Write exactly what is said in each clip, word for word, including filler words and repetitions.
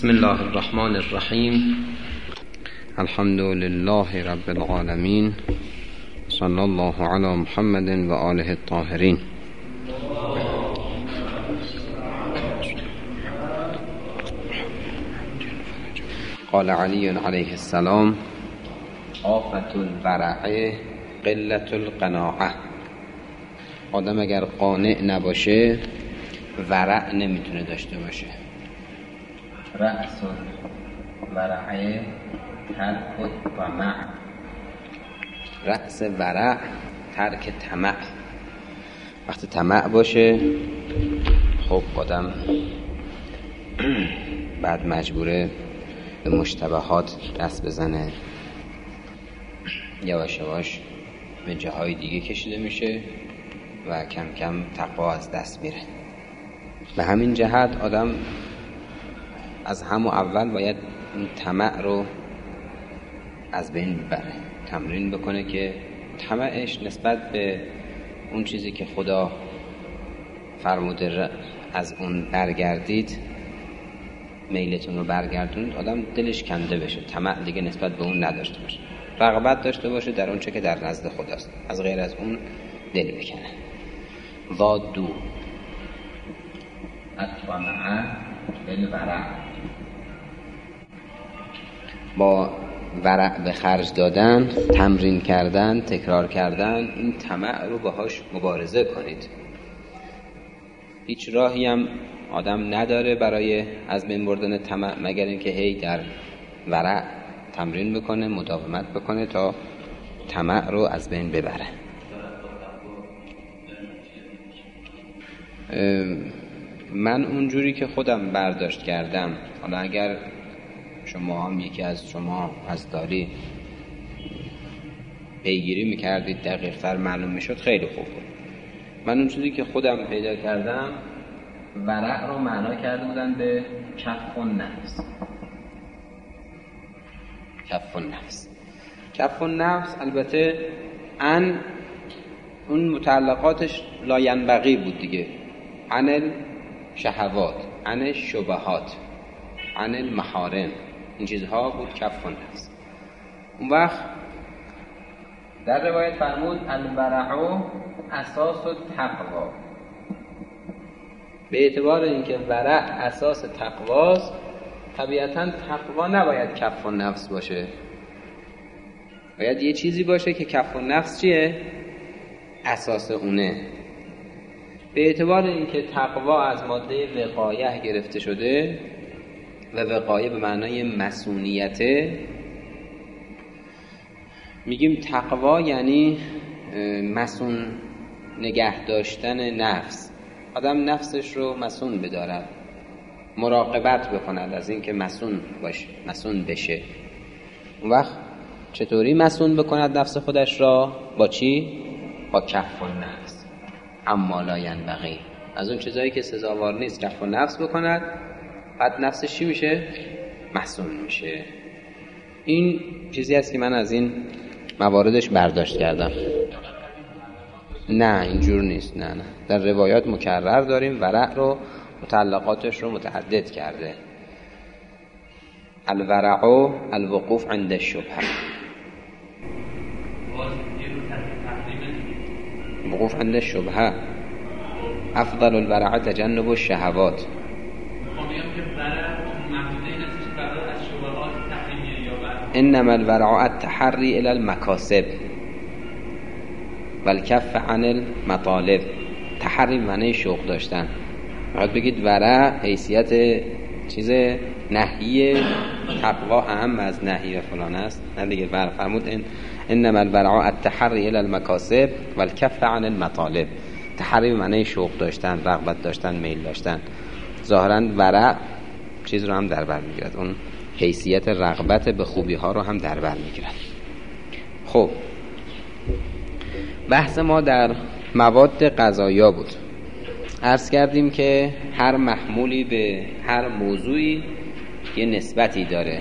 بسم الله الرحمن الرحیم. الحمد لله رب العالمین، صلی الله علی محمد و آله الطاهرین. قال علی علیه السلام: آفة الورع قلة القناعه. آدم اگر قانع نباشه ورع نمیتونه داشته باشه. رأس الورع ترک الطمع. رأس ورع ترک طمع. وقتی طمع باشه خب آدم بعد مجبوره به مشتبهات دست بزنه، یواش یواش به جاهای دیگه کشیده میشه و کم کم تقوا از دست میره. به همین جهت آدم از همون اول باید این طمع رو از بین ببره، تمرین بکنه که طمعش نسبت به اون چیزی که خدا فرموده از اون برگردید، میلتون رو برگردونید، آدم دلش کنده بشه، طمع دیگه نسبت به اون نداشته باشه، رغبت داشته باشه در اون چه که در نزد خداست، از غیر از اون دل بکنه. ضادو الطمع بالورع. با ورع به خرج دادن، تمرین کردن، تکرار کردن، این طمع رو باهاش مبارزه کنید. هیچ راهی هم آدم نداره برای از بین بردن طمع مگر اینکه هی در ورع تمرین بکنه، مداومت بکنه تا طمع رو از بین ببره. من اونجوری که خودم برداشت کردم، حالا اگر شما هم یکی از شما از داری پیگیری میکردید دقیق تر معلوم میشد، خیلی خوب بود. من اون چیزی که خودم پیدا کردم، ورع رو معنا کرده بودن به کف النفس. کف النفس کف النفس البته ان اون متعلقاتش لاینبغی بود دیگه، عن الشهوات، عن الشبهات، عن المحارم، این چیزها بود کف النفس. اون وقت در روایت فرمود الورع اساس التقوا. به اعتبار اینکه ورع اساس تقواست، طبیعتاً تقوا نباید کف النفس باشه، باید یه چیزی باشه که کف النفس چیه؟ اساس اونه. به اعتبار اینکه تقوا از ماده وقایه گرفته شده و وقایه به معنای مسئولیته، میگیم تقوا یعنی مسئول نگه داشتن نفس. آدم نفسش رو مسئول بدارد، مراقبت بکند از اینکه مسئول باشه، مسئول بشه. اون وقت چطوری مسئول بکند نفس خودش را؟ با چی؟ با کف النفس. اما لا ینبغی، از اون چیزایی که سزاوار نیست کف النفس بکند، بعد نفسش چی میشه؟ مسئول میشه. این چیزی است که من از این مواردش برداشت کردم. نه اینجور نیست، نه نه در روایات مکرر داریم ورع رو، متعلقاتش رو متعدد کرده. الورع الوقوف عند الشبهه. وقوف عند الشبهه افضل الورع تجنب الشهوات. انما الورع التحری الى المکاسب والکف عن المطالب. تحری معنی شوق داشتن. باید بگید ورع حیثیت چیز نهی، تقوا اهم از نهی و فلان است، نه دیگه. ورع فرمود ان انما الورع التحری الى المکاسب والکف عن المطالب. تحری معنی شوق داشتن، رغبت داشتن، میل داشتن. ظاهرا ورع چیز رو هم در بر میگیرد، اون حیثیت رغبت به خوبی ها رو هم در بر میگیرد. خب بحث ما در مواد غذایی بود. عرض کردیم که هر محمولی به هر موضوعی یه نسبتی داره،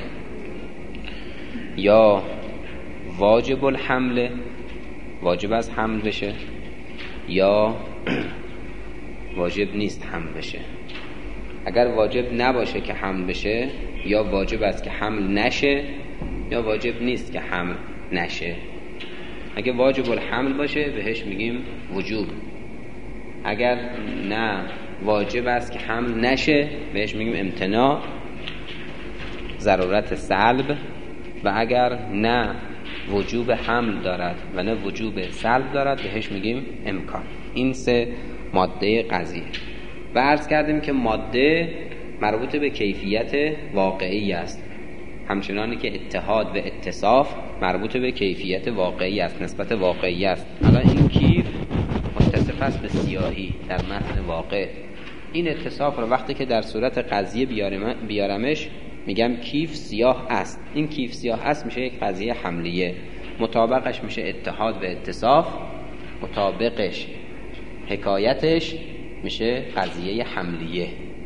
یا واجب الحمل، واجب از حمل بشه، یا واجب نیست حمل بشه. اگر واجب نباشه که حمل بشه، یا واجب است که حمل نشه، یا واجب نیست که حمل نشه. اگه واجب الحمل باشه بهش میگیم وجوب، اگر نه واجب است که حمل نشه بهش میگیم امتناع، ضرورت سلب. و اگر نه وجوب حمل دارد و نه وجوب سلب دارد بهش میگیم امکان. این سه ماده قضیه. و عرض کردیم که ماده مربوط به کیفیت واقعی است، همچنانی که اتحاد و اتصاف مربوط به کیفیت واقعی است، نسبت واقعی است. الان این کیف متصف است به سیاهی در متن واقع. این اتصاف رو وقتی که در صورت قضیه بیارم بیارمش میگم کیف سیاه است. این کیف سیاه است میشه یک قضیه حملیه، مطابقش میشه اتحاد و اتصاف، مطابقش حکایتش میشه قضیه حملیه.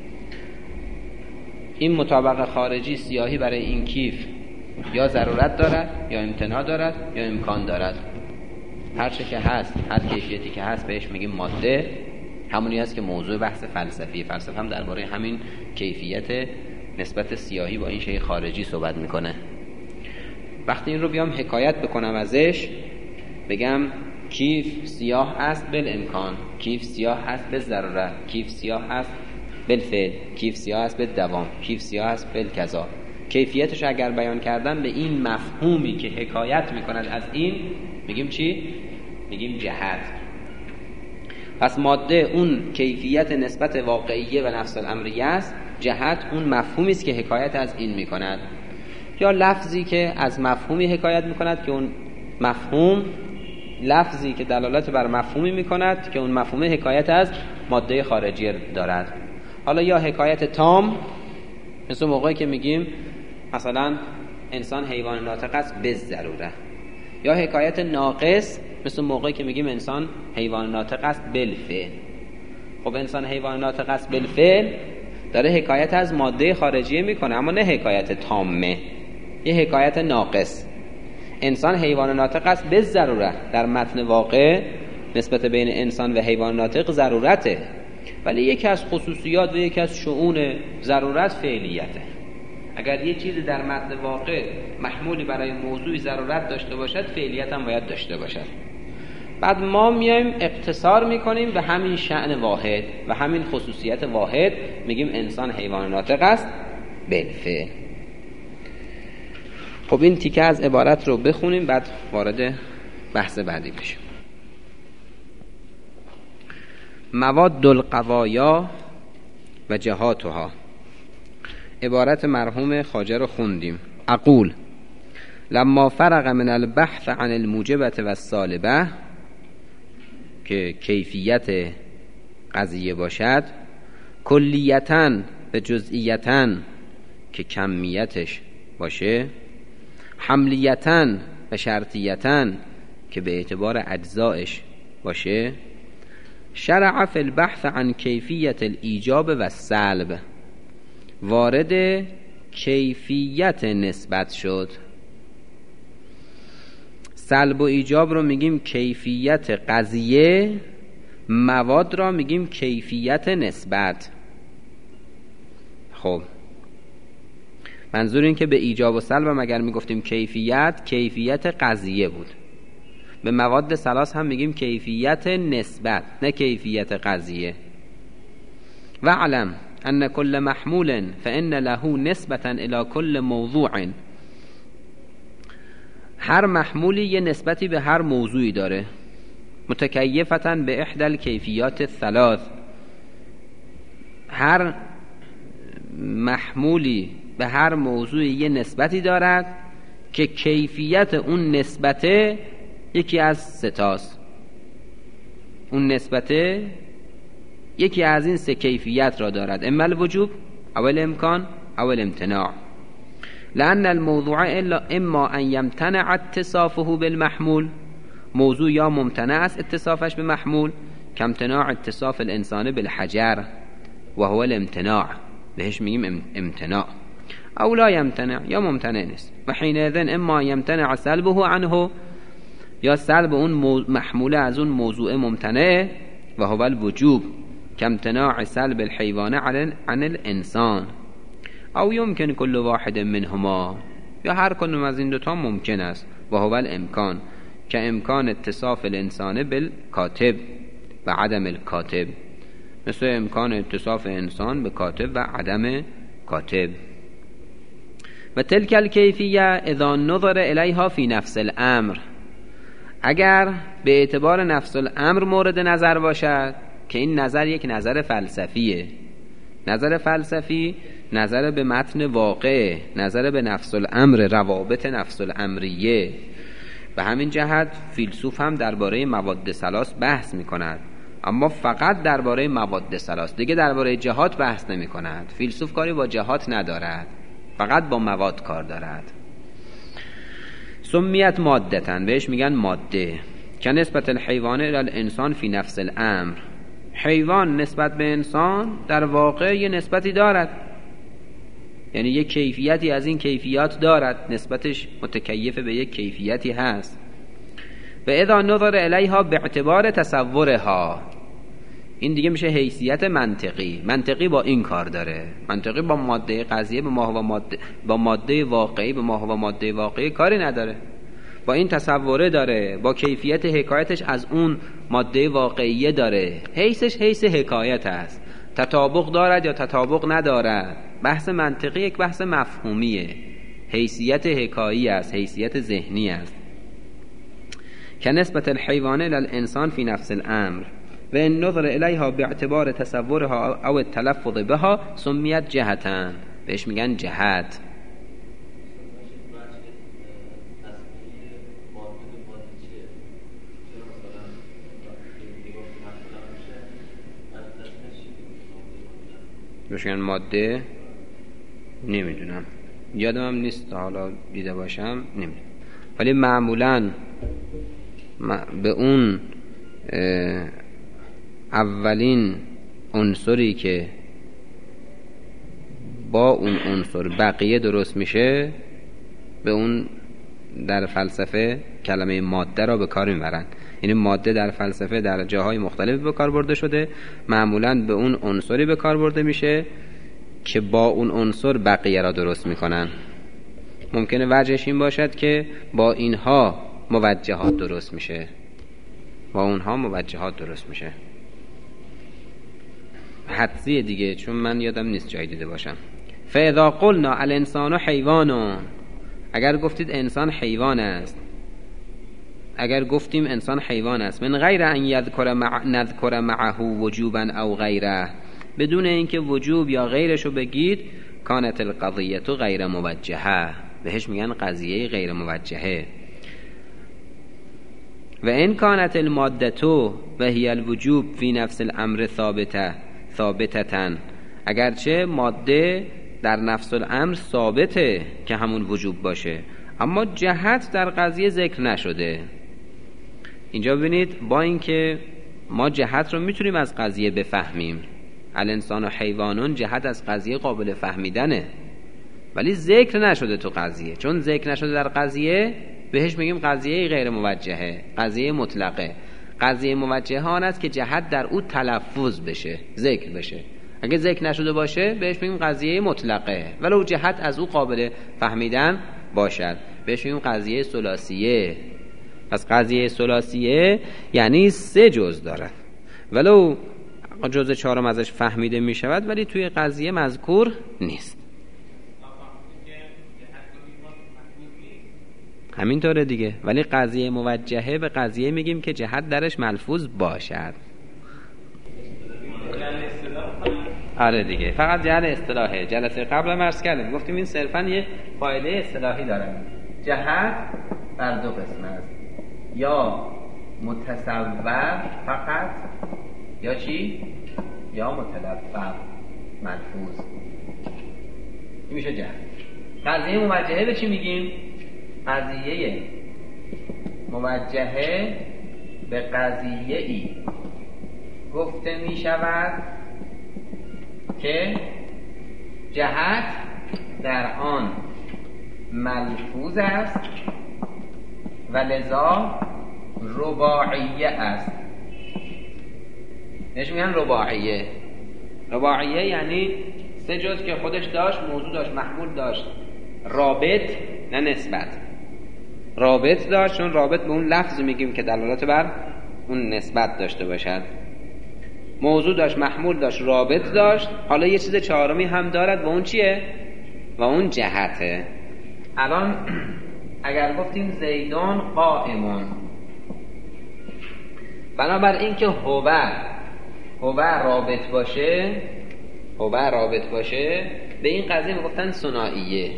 این مطابق خارجی سیاهی برای این کیف یا ضرورت دارد یا امتناع دارد یا امکان دارد. هر چه که هست، هر کیفیتی که هست بهش میگیم ماده. همونی هست که موضوع بحث فلسفی فلسفه هم درباره همین کیفیت نسبت سیاهی با این شیء خارجی صحبت میکنه. وقتی این رو بیام حکایت بکنم ازش، بگم کیف سیاه است بالامکان، کیف سیاه است بالضرورت، کیف سیاه است بالفعل، کیف سیاه است بالدوام، کیف سیاه است بالکذا. کیفیتش اگر بیان کردن به این مفهومی که حکایت میکند از این، میگیم چی؟ میگیم جهت. پس ماده اون کیفیت نسبت واقعیه و نفس الامریه است، جهت اون مفهومی است که حکایت از این میکند، یا لفظی که از مفهومی حکایت میکند که اون مفهوم لفظی که دلالت بر مفهومی میکند که اون مفهوم حکایت از ماده خارجی دارد. حالا یا حکایت تام، مثل موقعی که میگیم مثلا انسان حیوان ناطق است به ضروره، یا حکایت ناقص مثل موقعی که میگیم انسان حیوان ناطق است بالفعل. خب انسان حیوان ناطق است بالفعل داره حکایت از ماده خارجی میکنه، اما نه حکایت تامه، یه حکایت ناقص. انسان حیوان ناطق است به ضرورت، در متن واقع نسبت بین انسان و حیوان ناطق ضرورته، ولی یکی از خصوصیات و یکی از شؤون ضرورت فعلیته. اگر یه چیزی در متن واقع محمولی برای موضوعی ضرورت داشته باشد، فعلیت هم باید داشته باشد. بعد ما میایم اقتصار میکنیم به همین شأن واحد و همین خصوصیت واحد، میگیم انسان حیوان ناطق است بالفعل. خب این تیکه از عبارت رو بخونیم، بعد وارد بحث بعدی بشیم. مواد القوایا و جهاتها. عبارت مرحوم خواجه رو خوندیم. اقول لما فرغ من البحث عن الموجبة و السالبة، که کیفیت قضیه باشد، کلیتاً به جزئیتاً که کمیتش باشه، حملیتاً به شرطیتاً که به اعتبار اجزایش باشه، شرع فی البحث عن کیفیت الایجاب و السلب، وارد کیفیت نسبت شد. سلب و ایجاب رو میگیم کیفیت قضیه، مواد را میگیم کیفیت نسبت. خب منظور این که به ایجاب و سلب هم اگر میگفتیم کیفیت، کیفیت قضیه بود. به مواد ثلاث هم میگیم کیفیت نسبت، نه کیفیت قضیه. و علم ان کل محمول فان له نسبتا الى کل موضوع، هر محمولی یه نسبتی به هر موضوعی داره، متکیفتا به احدى الکیفیات الثلاث. هر محمولی به هر موضوعی یه نسبتی دارد که کیفیت اون نسبته یکی از ستاست. اون نسبته یکی از این سه کیفیت را دارد، اما الوجوب او الامکان او الامتناع. لأن الموضوع الا اما ان يمتنع اتصافه بالمحمول، موضوع یا ممتنع است اتصافش به محمول، کامتناع اتصاف الانسان بالحجر و هو الامتناع، بهش میگیم امتناع. او لا يمتنع، یا ممتنع نیست. و حينئذ اما يمتنع سلبه عنه، یا سلب اون محمول از اون موضوع ممتنع، و هو الوجوب، كامتناع سلب الحيوان عن الانسان او يمكن كل واحد منهما، یا هر کدوم از این دوتا ممکن است. و هو الامکان که امکان اتصاف الانسان بالکاتب و عدم الکاتب، مثل امکان اتصاف انسان به کاتب و عدم کاتب. و تلک الکیفیه اذا نظر الیها فی نفس الامر، اگر به اعتبار نفس الامر مورد نظر باشد، که این نظر یک نظر فلسفیه. نظر فلسفی نظر به متن واقع، نظر به نفس الامر، روابط نفس الامریه. به همین جهت فیلسوف هم درباره مواد ثلاث بحث می کند، اما فقط درباره مواد ثلاث، دیگه درباره جهات بحث نمی کند. فیلسوف کاری با جهات ندارد، فقط با مواد کار دارد. سمیت مادتن، بهش میگن ماده. که نسبت الحیوان الی الانسان فی نفس الامر، حیوان نسبت به انسان در واقع یه نسبتی دارد، یعنی یک کیفیتی از این کیفیات دارد، نسبتش متکیف به یک کیفیتی هست. و اذا نظر الیها به اعتبار تصورها، این دیگه میشه حیثیت منطقی. منطقی با این کار داره، منطقی با ماده قضیه به ما و ماده با ماده واقعی به ما و ماده واقعی کاری نداره، با این تصوره داره، با کیفیت حکایتش از اون ماده واقعیه داره، حیثش حیث حکایت است. تطابق دارد یا تطابق ندارد، بحث منطقی یک بحث مفهومیه، حیثیت حکایی است، حیثیت ذهنی است. که نسبت الحیوان الی الانسان فی نفس الامر و ان نظر الیها باعتبار تصورها او التلفظ بها سمیت جهتن، بهش میگن جهت. بهش میگن ماده، نمیدونم، یادم هم نیست، حالا دیده باشم نمیدونم، ولی معمولاً به اون اولین عنصری که با اون عنصر بقیه درست میشه، به اون در فلسفه کلمه ماده را به کار میبرن. یعنی ماده در فلسفه در جاهای مختلف به کار برده شده، معمولاً به اون عنصری به کار برده میشه که با اون عنصر بقیه را درست میکنن. ممکنه وجهش این باشد که با اینها موجهات درست میشه، با اونها موجهات درست میشه. حدسیه دیگه، چون من یادم نیست جایی دیده باشم. فاذا قلنا الانسان حیوان، اگر گفتید انسان حیوان است، اگر گفتیم انسان حیوان است، من غیر ان یذکر مع نذکر معه وجوبا او غیره، بدون اینکه وجوب یا غیرشو بگید، کانت القضیه غیر موجهه، بهش میگن قضیه غیر موجهه. و ان کانت الماده و هی الوجوب فی نفس الامر ثابته ثابتتن، اگرچه ماده در نفس الامر ثابته که همون وجوب باشه، اما جهت در قضیه ذکر نشده. اینجا ببینید، با اینکه ما جهت رو میتونیم از قضیه بفهمیم، الانسان و حیوانون جهت از قضیه قابل فهمیدنه، ولی ذکر نشده تو قضیه. چون ذکر نشده در قضیه، بهش میگیم قضیه غیر موجهه، قضیه مطلقه. قضیه موجهه آن است که جهت در او تلفظ بشه، ذکر بشه. اگه ذکر نشده باشه، بهش میگیم قضیه مطلقه، ولو جهت از او قابل فهمیدن باشد، بهش میگیم قضیه ثلاثیه. پس قضیه ثلاثیه یعنی سه جز دارد، ولو جز چهارم ازش فهمیده میشود، ولی توی قضیه مذکور نیست. همینطوره دیگه، ولی قضیه موجهه به قضیه میگیم که جهت درش ملفوظ باشد. آره دیگه، فقط جهت اصطلاحه. جلسه قبل هم عرض کردیم، گفتیم این صرفا یه فایده اصطلاحی داره. جهت بر دو قسم است، یا متصور فقط، یا چی؟ یا متلفظ ملفوظ. این میشه جهت. قضیه موجهه به چی میگیم؟ قضیه موجهه به قضیه ای گفته می شود که جهت در آن ملفوظ است و لذا رباعیه است. بهش میگن رباعیه. رباعیه یعنی سه جز که خودش داشت، موضوع داشت، محمول داشت، رابط نه نسبت. رابط داشت، چون رابط به اون لفظ میگیم که دلالت بر اون نسبت داشته باشد. موضوع داشت، محمول داشت، رابط داشت. حالا یه چیز چهارمی هم دارد و اون چیه؟ و اون جهته. الان اگر گفتیم زیدون قائمون، بنابر این که هو هو رابط باشه، هو رابط باشه، به این قضیه میگفتن ثنائیه.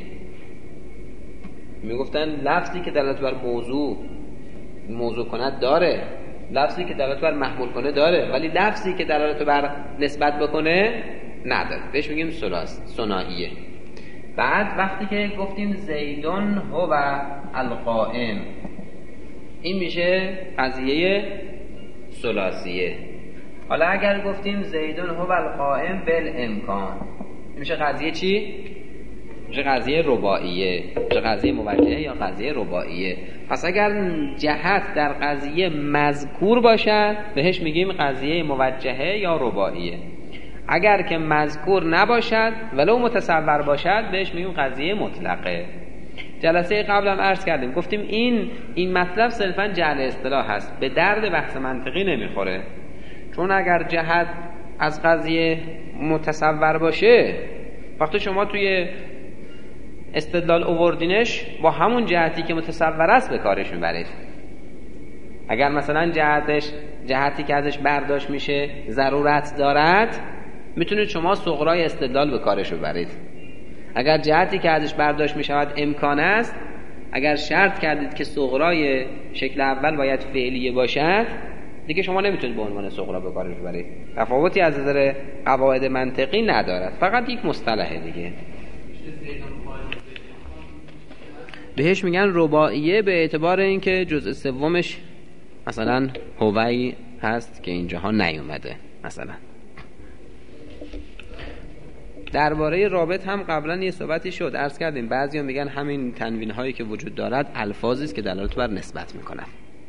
میگفتن لفظی که دلالت بر موضوع موضوع کند داره، لفظی که دلالت بر محمول کنه داره، ولی لفظی که دلالت بر نسبت بکنه نداره. بهش میگیم ثلاث ثنائیه. بعد وقتی که گفتیم زیدون هو القائم، این میشه قضیه ثلاثیه. حالا اگر گفتیم زیدون هو القائم بالامکان، میشه قضیه چی؟ میشه قضیه رباعیه. میشه قضیه موجهه یا قضیه رباعیه. پس اگر جهت در قضیه مذکور باشد بهش میگیم قضیه موجهه یا رباعیه. اگر که مذکور نباشد ولو متصور باشد بهش میگیم قضیه مطلقه. جلسه قبل هم عرض کردیم، گفتیم این این مطلب صرفا جعل اصطلاح هست، به درد بحث منطقی نمیخوره. چون اگر جهت از قضیه متصور باشه، وقتی شما توی استدلال آوردینش با همون جهتی که متصور است به کارش میبرید. اگر مثلا جهتش جهتی که ازش برداشت میشه ضرورت دارد، میتونید شما صغرای استدلال به کارش ببرید. اگر جهتی که ازش برداشت میشود امکان است، اگر شرط کردید که صغرای شکل اول باید فعلیه باشد، دیگه شما نمیتونید به عنوان صغرا به کارش ببرید. تفاوتی از نظر قواعد منطقی ندارد، فقط یک مصطلحه دیگه. بهش میگن رباعیه به اعتبار اینکه جزء سومش مثلا هوی هست که اینجاها نیومده. مثلا درباره رابط هم قبلا یه صحبتی شد، عرض کردیم. بعضیا میگن همین تنوین هایی که وجود دارد الفاظی است که دلالت بر نسبت میکنن.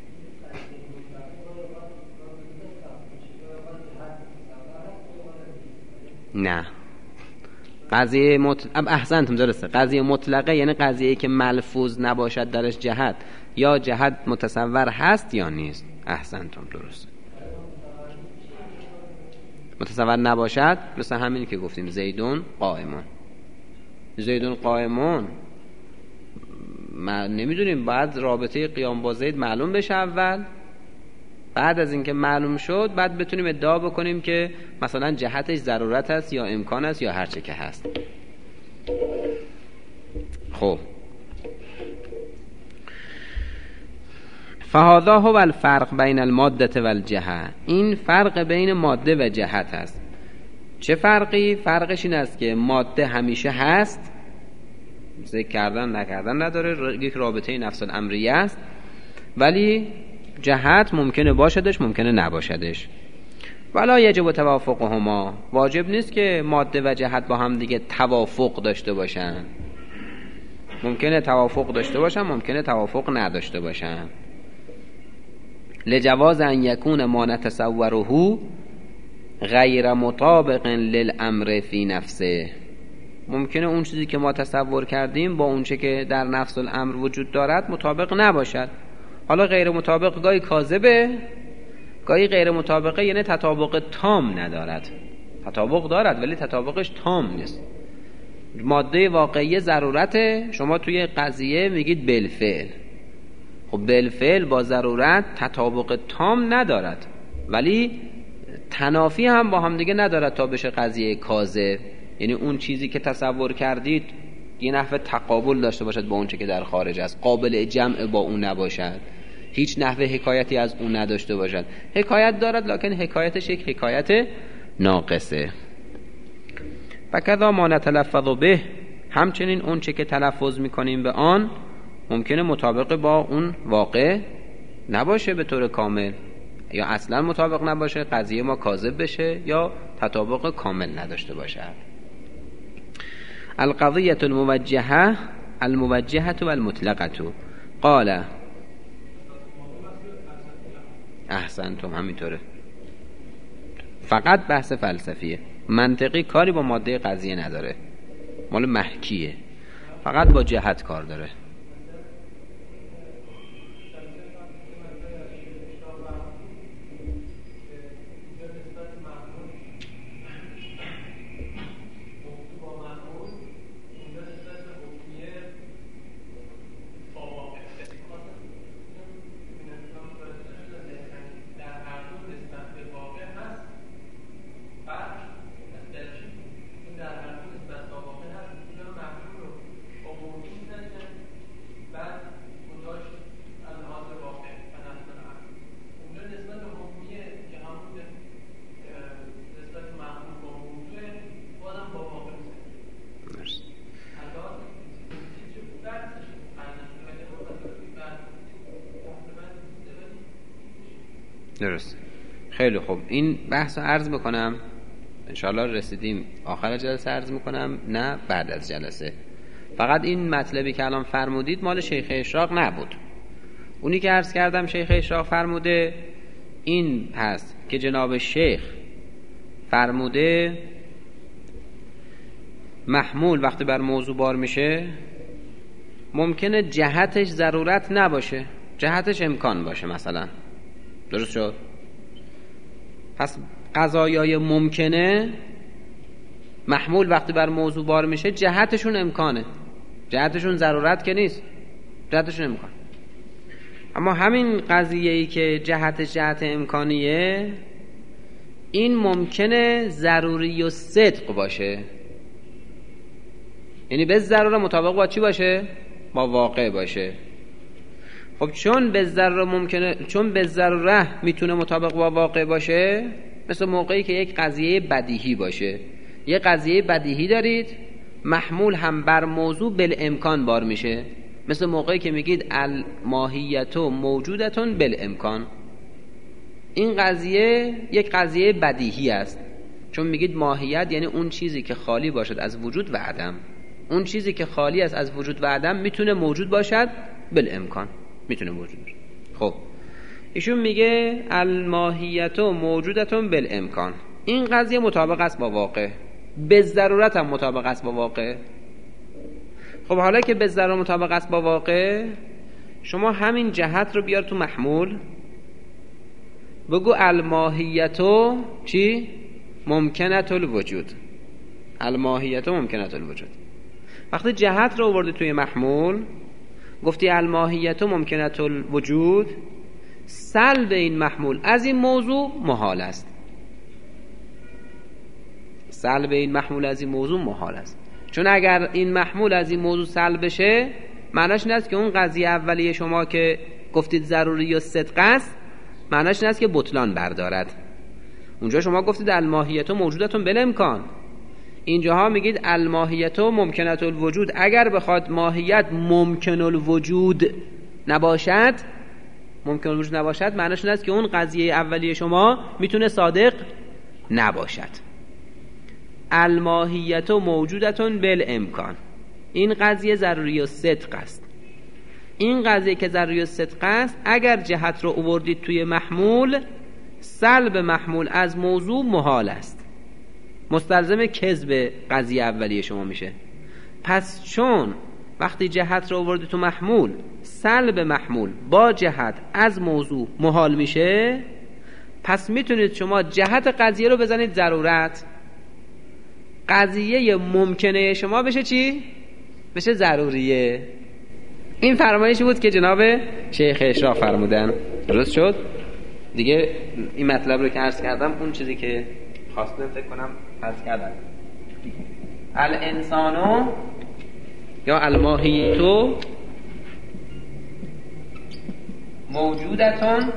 نه، قضیه مطلق احسنتم درسته. قضیه مطلقه یعنی قضیه‌ای که ملفوظ نباشد درش جهت، یا جهت متصور هست یا نیست. احسنتم درسته. متصور نباشد مثل همین که گفتیم زیدون قائمون. زیدون قائمون ما نمیدونیم، بعد رابطه قیام با زید معلوم بشه اول، بعد از اینکه معلوم شد بعد بتونیم ادعا بکنیم که مثلا جهتش ضرورت است یا امکان است یا هر چه که هست. خب فهذا هو الفرق بین الماده و الجهه. این فرق بین ماده و جهت است. چه فرقی؟ فرقش این است که ماده همیشه هست، ذکر کردن نکردن نداره، یک رابطه نفس الامریه است، ولی جهت ممکنه باشدش ممکنه نباشدش. ولا یجب توافقهما، واجب نیست که ماده و جهت با هم دیگه توافق داشته باشن. ممکنه توافق داشته باشن، ممکنه توافق نداشته باشن. لجواز ان یکون ما نتصوره غیر مطابق للامر فی نفسه. ممکنه اون چیزی که ما تصور کردیم با اون چه که در نفس الامر وجود دارد مطابق نباشد. حالا غیر مطابق گاهی کاذبه، گاهی غیر مطابقه یعنی تطابق تام ندارد. تطابق دارد ولی تطابقش تام نیست. ماده واقعی ضرورته، شما توی قضیه میگید بالفعل. خب بالفعل با ضرورت تطابق تام ندارد، ولی تنافی هم با هم دیگه ندارد تا بشه قضیه کاذب. یعنی اون چیزی که تصور کردید یه نحوه تقابل داشته باشد با اون چیزی که در خارج است، قابل جمع با اون نباشد، هیچ نحوه حکایتی از اون نداشته باشد. حکایت دارد لکن حکایتش یک حکایت ناقصه. فکذا ما نتلفظ به، همچنین اون چه که تلفظ میکنیم به آن ممکنه مطابق با اون واقع نباشه به طور کامل، یا اصلا مطابق نباشه، قضیه ما کاذب بشه یا تطابق کامل نداشته باشد. القضیة الموجهة الموجهة والمطلقة. قال احسنتم، همینطوره. فقط بحث فلسفیه. منطقی کاری با ماده قضیه نداره، مال محکیه، فقط با جهت کار داره. درست. خیلی خوب، این بحث رو عرض بکنم انشاءالله. رسیدیم آخر جلسه عرض میکنم، نه بعد از جلسه. فقط این مطلبی که الان فرمودید مال شیخ اشراق نبود. اونی که عرض کردم شیخ اشراق فرموده این هست که جناب شیخ فرموده محمول وقتی بر موضوع بار میشه ممکنه جهتش ضرورت نباشه، جهتش امکان باشه مثلا. درست شد؟ پس قضایای ممکنه محمول وقتی بر موضوع بار میشه جهتشون امکانه، جهتشون ضرورت که نیست، جهتشون امکان. اما همین قضیه‌ای که جهتش جهت امکانیه این ممکنه ضروری و صدق باشه، یعنی به ضرورت مطابق با چی باشه؟ با واقع باشه. خب چون به ضرورت ممکنه، چون به ضرورت میتونه مطابق با واقع باشه، مثل موقعی که یک قضیه بدیهی باشه. یک قضیه بدیهی دارید محمول هم بر موضوع بالامکان بار میشه، مثل موقعی که میگید الماهیت موجودتون بالامکان. این قضیه یک قضیه بدیهی است، چون میگید ماهیت یعنی اون چیزی که خالی باشد از وجود و عدم. اون چیزی که خالی است از وجود و عدم میتونه موجود باشد بالامکان، میتونه موجود باشه. خب ایشون میگه الماهیت موجودتون بالامکان. این قضیه مطابق است با واقع، به ضرورت هم مطابق است با واقع. خب حالا که به ضرورت مطابق است با واقع، شما همین جهت رو بیار تو محمول، بگو الماهیت چی؟ ممکنت الوجود. الماهیت ممکنت الوجود. وقتی جهت رو آوردی توی محمول گفتی الماهیت ممکنت الوجود، سلب این محمول از این موضوع محال است. سلب این محمول از این موضوع محال است، چون اگر این محمول از این موضوع سلب بشه معناش این است که اون قضیه اولیه شما که گفتید ضروری و صدق است معناش این است که بطلان بردارد. اونجا شما گفتید الماهیت موجودتون بالامکان، اینجاها میگید الماهیت ممکنت الوجود. اگر بخواد ماهیت ممکن الوجود نباشد، ممکن الوجود نباشد معناش این است که اون قضیه اولیه شما میتونه صادق نباشد. الماهیت موجودتون بالامکان، این قضیه ضروری و صدق است. این قضیه که ضروری و صدق است اگر جهت رو آوردید توی محمول، سلب محمول از موضوع محال است، مستلزم کذب قضیه اولیه شما میشه. پس چون وقتی جهت رو آوردید تو محمول، سلب محمول با جهت از موضوع محال میشه، پس میتونید شما جهت قضیه رو بزنید ضرورت، قضیه ممکنه شما بشه چی؟ بشه ضروریه. این فرمایشی بود که جناب شیخ اشراق فرمودن. درست شد؟ دیگه این مطلب رو که عرض کردم، اون چیزی که خواستم فکر کنم عرض کردم. الانسانو یا الماهیتو موجودتون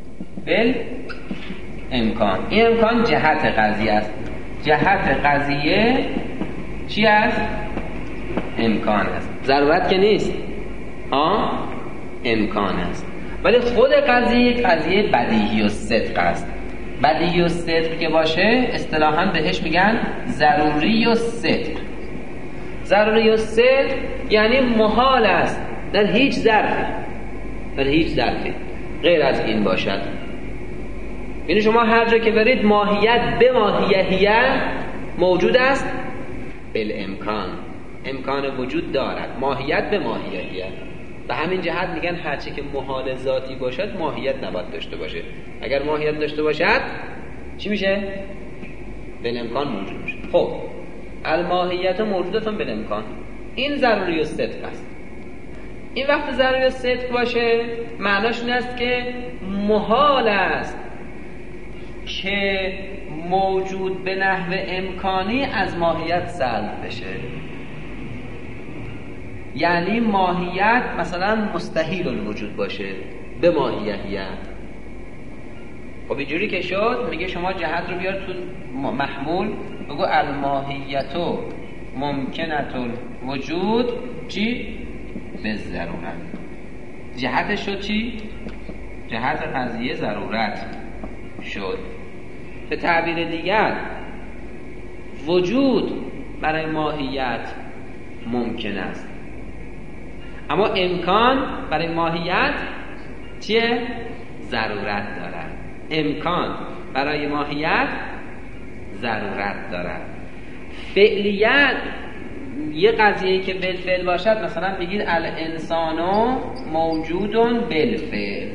بالامکان. این امکان جهت قضیه است. جهت قضیه چی است؟ امکان است. ضرورت که نیست، ها؟ امکان است. ولی خود قضیه قضیه بدیهی و صدق است. بدیهی و صدق که باشه اصطلاحاً بهش میگن ضروری و صدق. ضروری و صدق یعنی محال است در هیچ ظرفی، در هیچ ظرفی غیر از این باشد. یعنی شما هر جا که برید ماهیت به ماهیتیه موجود است بالامکان، امکان وجود دارد، ماهیت به ماهیتیه. به همین جهت میگن هرچی که محال ذاتی باشد ماهیت نباید داشته باشه. اگر ماهیت داشته باشد چی میشه؟ بالامکان موجود میشه. خب الماهیت موجودتون بالامکان، این ضروری و صدق است. این وقت ضروری و صدق باشه معناش این است که محال است که موجود به نحو امکانی از ماهیت سلب بشه. یعنی ماهیت مثلا مستحیل الوجود باشه به ماهیتیت. خب اینجوری که شد میگه شما جهت رو بیار تو محمول، بگو الماهیتو ممکنت الوجود چی؟ به ضرورت. جهتش شد چی؟ جهت قضیه ضرورت شد. به تعبیر دیگر وجود برای ماهیت ممکن است، اما امکان برای ماهیت چیه؟ ضرورت دارد. امکان برای ماهیت ضرورت دارد. فعلیت یه قضیه‌ای که بالفعل باشد، مثلا بگید الانسانو موجودون بالفعل،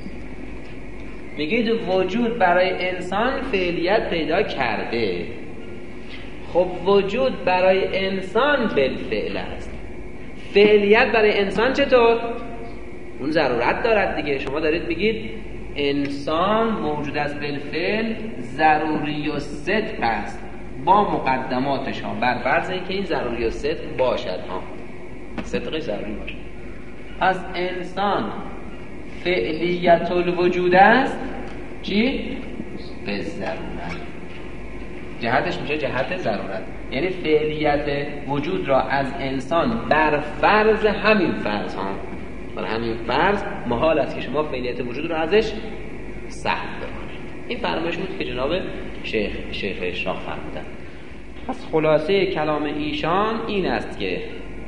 میگید وجود برای انسان فعلیت پیدا کرده. خب وجود برای انسان بالفعل است، فعلیت برای انسان چطور؟ اون ضرورت دارد دیگه. شما دارید میگید انسان موجود است بالفعل، ضروری و صدق است با مقدماتش ها، بر فرض اینکه این ضروری و صدق باشد ها، صدقش ضروری باشد. از انسان فعلیت الوجود است چی؟ به ضرورت. جهتش میشه جهت ضرورت، یعنی فعلیت وجود را از انسان بر فرض همین فرض ها، بر همین فرض محال است که شما فعلیت وجود را ازش سلب بکنید. این فرمایش بود که جناب شیخ شیخ اشراق فرمودن. پس خلاصه کلام ایشان این است که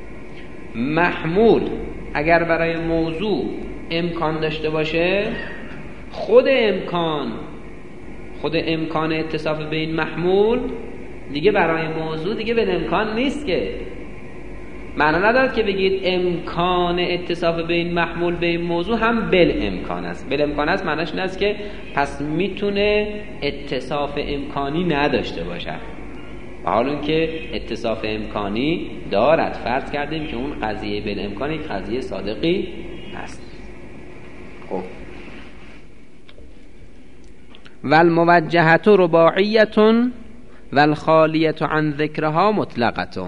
محمول اگر برای موضوع امکان داشته باشه، خود امکان خود امکان اتصاف بین محمول دیگه برای موضوع دیگه به امکان نیست که. معنی ندارد که بگید امکان اتصاف بین محمول به این موضوع هم بل امکان است. بل امکان است معنیش این است که پس میتونه اتصاف امکانی نداشته باشد، و حالا که اتصاف امکانی دارد، فرض کردیم که اون قضیه بل امکان یک قضیه صادقی است. خب والموجهة رباعیة والخالیة عن ذکرها مطلقة.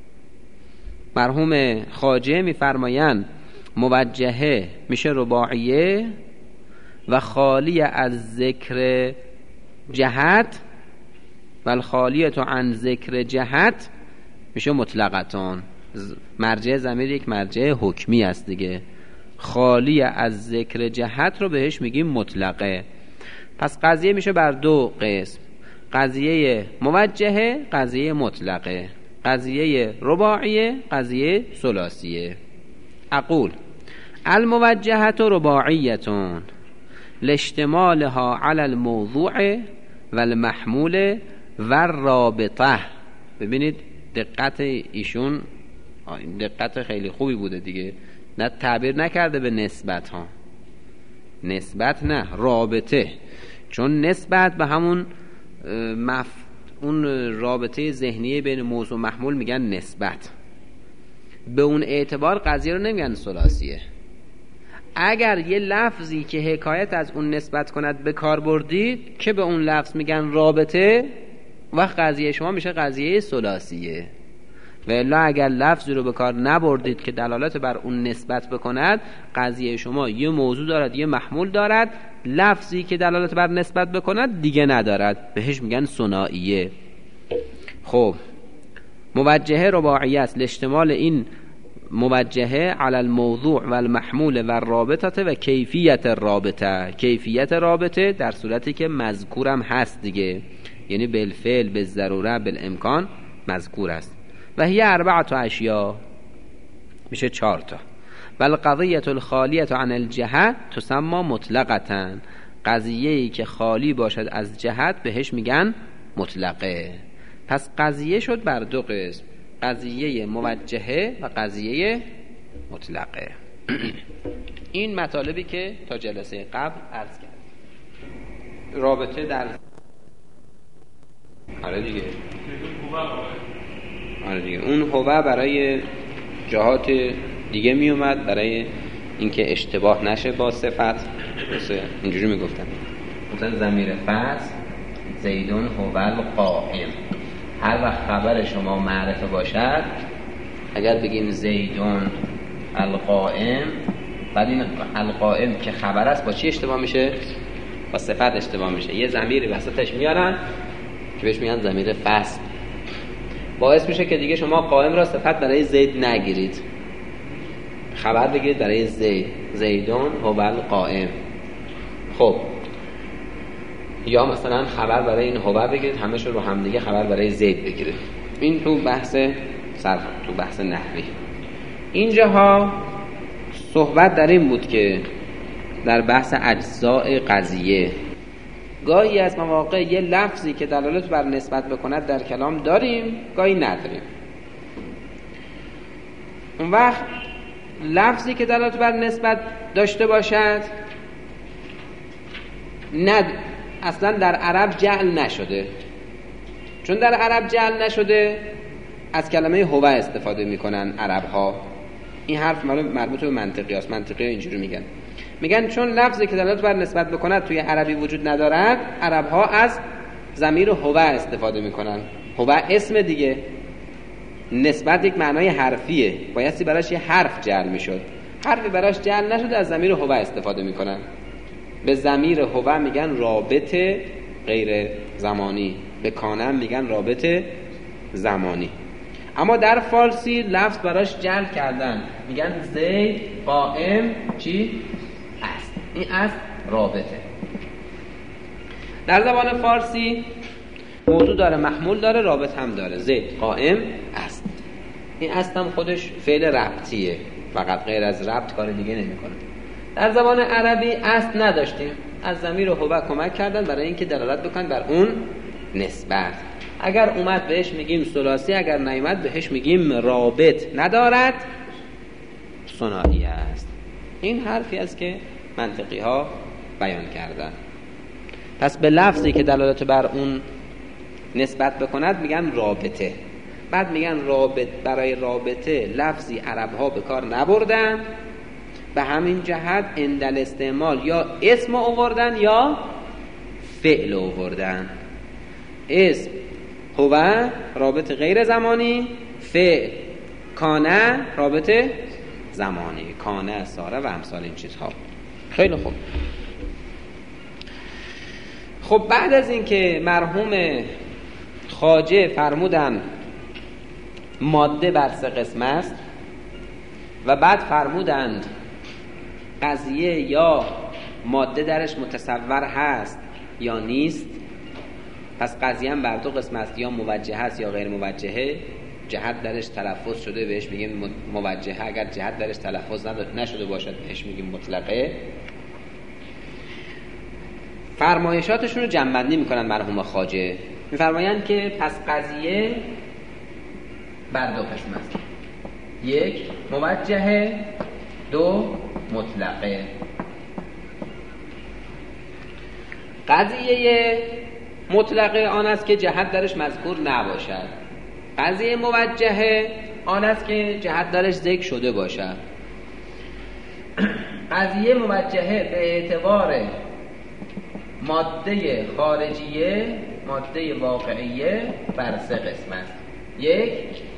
مرحوم خواجه میفرمایند موجهه میشه رباعیه و خالی از ذکر جهت، والخالیة عن ذکر جهت میشه مطلقتان. مرجع ضمیر یک مرجع حکمی است دیگه. خالی از ذکر جهت رو بهش میگیم مطلقه. پس قضیه میشه بر دو قسم، قضیه موجهه، قضیه مطلقه، قضیه رباعیه، قضیه ثلاثیه. اقول الموجهة رباعیة لاشتمالها على الموضوع والمحمول والرابطه. ببینید دقت ایشون دقت خیلی خوبی بوده دیگه، نه تعبیر نکرده به نسبت ها، نسبت نه، رابطه. چون نسبت به همون مف... اون رابطه ذهنی بین موضوع و محمول میگن نسبت، به اون اعتبار قضیه رو نمیگن ثلاثیه. اگر یه لفظی که حکایت از اون نسبت کند به کار بردید که به اون لفظ میگن رابطه، وقت قضیه شما میشه قضیه ثلاثیه. و الا اگر لفظی رو به کار نبردید که دلالت بر اون نسبت بکند، قضیه شما یه موضوع دارد یه محمول دارد، لفظی که دلالت بر نسبت بکند دیگه ندارد، بهش میگن ثنائیه. خب موجهه رباعیه است لاشتمال این موجهه علی الموضوع و المحمول و الرابطه و کیفیت الرابطه. کیفیت رابطه در صورتی که مذکورم هست دیگه، یعنی بالفعل بالضروره بالامکان مذکور است. و هی اربعه اشیاء میشه چهار تا. و القضیه الخالیه عن الجهه تسمى مطلقه. قضیه‌ای که خالی باشد از جهت بهش میگن مطلقه. پس قضیه شد بر دو قسم، قضیه موجهه و قضیه مطلقه. این مطالبی که تا جلسه قبل عرض کرد. رابطه در آره دیگه آره دیگه اون هوه برای جهات دیگه می اومد، برای اینکه اشتباه نشه با صفت. اینجوری میگفتن مثلا ضمیر فصل زیدون هو القائم، هر وقت خبر شما معرفه باشد اگر بگیم زیدون القائم، بعد این القائم که خبر است با چی اشتباه میشه؟ با صفت اشتباه میشه. یه ضمیری وسطش میارن که بهش میگن ضمیر فصل، باعث میشه که دیگه شما قائم را صفت برای زید نگیرید، خبر بگیرید برای زید، زیدون هو القائم. خب یا مثلا خبر برای این هو بگیرید، همه رو هم دیگه خبر برای زید بگیرید. این تو بحث صرف، تو بحث نحوی. اینجاها صحبت در این بود که در بحث اجزاء قضیه گاهی از مواقع یه لفظی که دلالت بر نسبت بکند در کلام داریم، گاهی نداریم. اون وقت لفظی که دلالت بر نسبت داشته باشد ند اصلا در عرب جعل نشده، چون در عرب جعل نشده از کلمه هو استفاده میکنن عرب ها. این حرف مربوط به منطقی است، منطقی اینجوری میگن، میگن چون لفظی که دلالت بر نسبت بکند توی عربی وجود ندارد، عرب ها از ضمیر هو استفاده میکنن. هو اسم دیگه، نسبت یک معنای حرفیه، بایستی براش یه حرف جعل میشد، حرفی براش جعل نشده، از ضمیر هو استفاده میکنن. به ضمیر هو میگن رابط غیر زمانی، به کانم میگن رابط زمانی. اما در فارسی لفظ براش جعل کردن، میگن زید قائم چی؟ است. این است رابطه. در زبان فارسی موضوع داره، محمول داره، رابط هم داره. زید قائم است. این است هم خودش فعل ربطیه، فقط غیر از ربط کار دیگه نمیکنه. در زبان عربی است نداشتیم، از ضمیر هو کمک کردن برای اینکه دلالت بکنن بر اون نسبت. اگر اومد بهش میگیم ثلاثی، اگر نیامد بهش میگیم رابط ندارد، ثنایی است. این حرفی است که منطقی ها بیان کردن. پس به لفظی که دلالت بر اون نسبت بکند میگن رابطه. بعد میگن رابط، برای رابطه لفظی عرب ها به کار نبردن، به همین جهت اندل استعمال یا اسم آوردن یا فعل آوردن. اسم هو رابط غیر زمانی، فعل کانه رابط زمانی، کانه ساره و امثال این چیزها. خیلی خوب. خب بعد از اینکه مرحوم خواجه فرمودن ماده بر سه قسم است و بعد فرمودند قضیه یا ماده درش متصور هست یا نیست، پس قضیه هم بر دو قسم است، یا موجه هست یا غیر موجهه. جهت درش تلفظ شده بهش میگیم موجهه، اگر جهت درش تلفظ نشده باشد بهش میگیم مطلقه. فرمایشاتشون رو جمع‌بندی میکنن مرحوم خواجه، میفرمایند که پس قضیه بر دو قسم است، یک موجهه، دو مطلقه. قضیه مطلقه آن است که جهت درش مذکور نباشد، قضیه موجهه آن است که جهت درش ذکر شده باشد. قضیه موجهه به اعتبار ماده خارجیه، ماده واقعیه بر سه قسم است. یک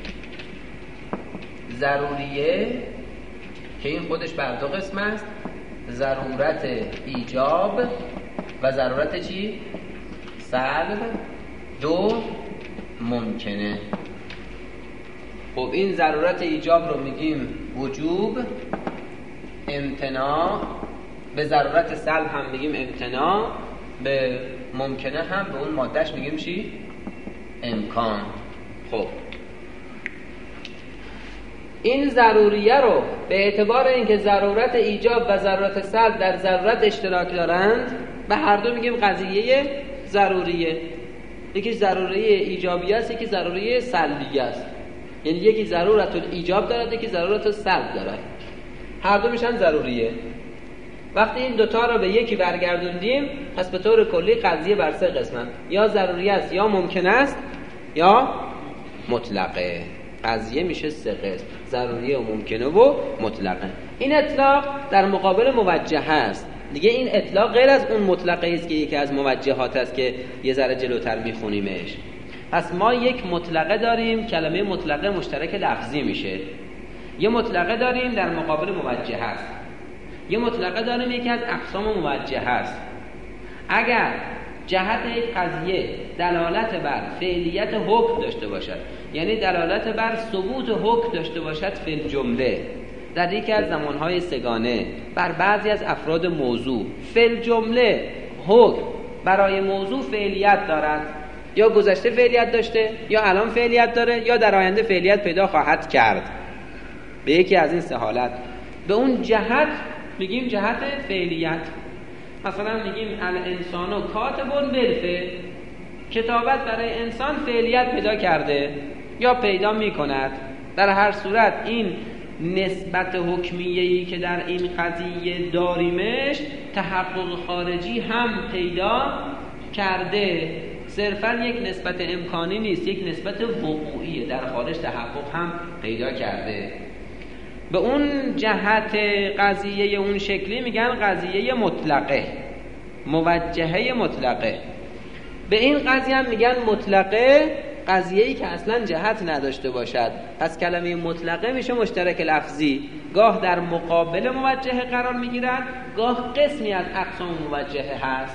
ضروریه که این خودش بر دو قسم است، ضرورت ایجاب و ضرورت چی؟ سلب. دو ممکنه. خب این ضرورت ایجاب رو میگیم وجوب، امتناع. به ضرورت سلب هم میگیم امتناع، به ممکنه هم به اون مادهش میگیم چی؟ امکان. خب این ضروریه رو به اعتبار اینکه ضرورت ایجاب و ضرورت سلب در ضرورت اشتراک دارند به هر دو میگیم قضیه ضروریه. یکی ضروریه ایجابی است، یکی ضروریه سلبی است. یعنی یکی ضرورت ایجاب دارد، یکی ضرورت سلب دارد. هر دو میشن ضروریه. وقتی این دوتا رو به یکی برگردوندیم پس به طور کلی قضیه بر سه قسمن، یا ضروری است، یا ممکن است، یا مطلقه. قضیه میشه سه قسم: ضروریه و ممکنه و مطلقه. این اطلاق در مقابل موجه است. دیگه این اطلاق غیر از اون مطلقه است که یکی از موجهات است که یه ذره جلوتر میخونیمش. پس ما یک مطلقه داریم، کلمه مطلقه مشترک لفظی میشه. یه مطلقه داریم در مقابل موجه است. یه مطلقه داریم یکی از اقسام موجه است. اگر جهت یک قضیه دلالت بر فعلیت حکم داشته باشد، یعنی دلالت بر ثبوت حکم داشته باشد فی الجمله در یکی از زمانهای سگانه بر بعضی از افراد موضوع، فی الجمله حکم برای موضوع فعلیت دارد، یا گذشته فعلیت داشته، یا الان فعلیت داره، یا در آینده فعلیت پیدا خواهد کرد، به یکی از این سه حالت به اون جهت میگیم جهت فعلیت. مثلا میگیم الانسان کاتب بالفعل، کتابت برای انسان فعلیت پیدا کرده یا پیدا میکند. در هر صورت این نسبت حکمیه‌ای که در این قضیه داریمش تحقق خارجی هم پیدا کرده، صرفا یک نسبت امکانی نیست، یک نسبت وقوعیه، در خارج تحقق هم پیدا کرده. به اون جهت قضیه اون شکلی میگن قضیه مطلقه، موجهه مطلقه. به این قضیه هم میگن مطلقه، قضیه‌ای که اصلا جهت نداشته باشد. پس کلمه مطلقه میشه مشترک لفظی، گاه در مقابل موجهه قرار میگیرد، گاه قسمی از اقسام موجهه هست.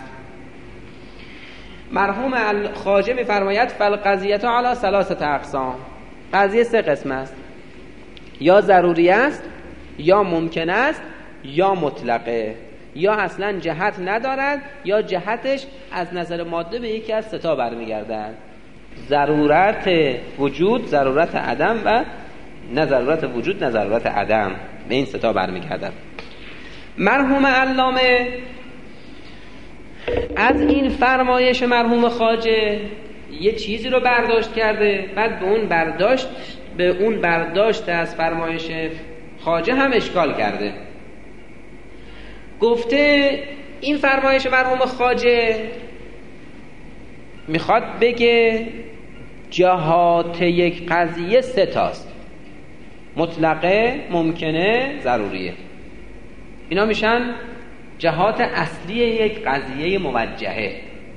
مرحوم الخواجه میفرماید فالقضیه علی ثلاثه اقسام، قضیه سه قسم است: یا ضروری است، یا ممکن است، یا مطلقه. یا اصلا جهت ندارد، یا جهتش از نظر ماده به یکی از سه تا برمیگردد: ضرورت وجود، ضرورت عدم و نه ضرورت وجود نه ضرورت عدم. به این سه تا برمیگردد. مرحوم علامه از این فرمایش مرحوم خواجه یه چیزی رو برداشت کرده، بعد به اون برداشت به اون برداشت از فرمایش خواجه هم اشکال کرده. گفته این فرمایش مرحوم خواجه میخواد بگه جهات یک قضیه سه تاست: مطلقه، ممکنه، ضروریه. اینا میشن جهات اصلی یک قضیه موجهه.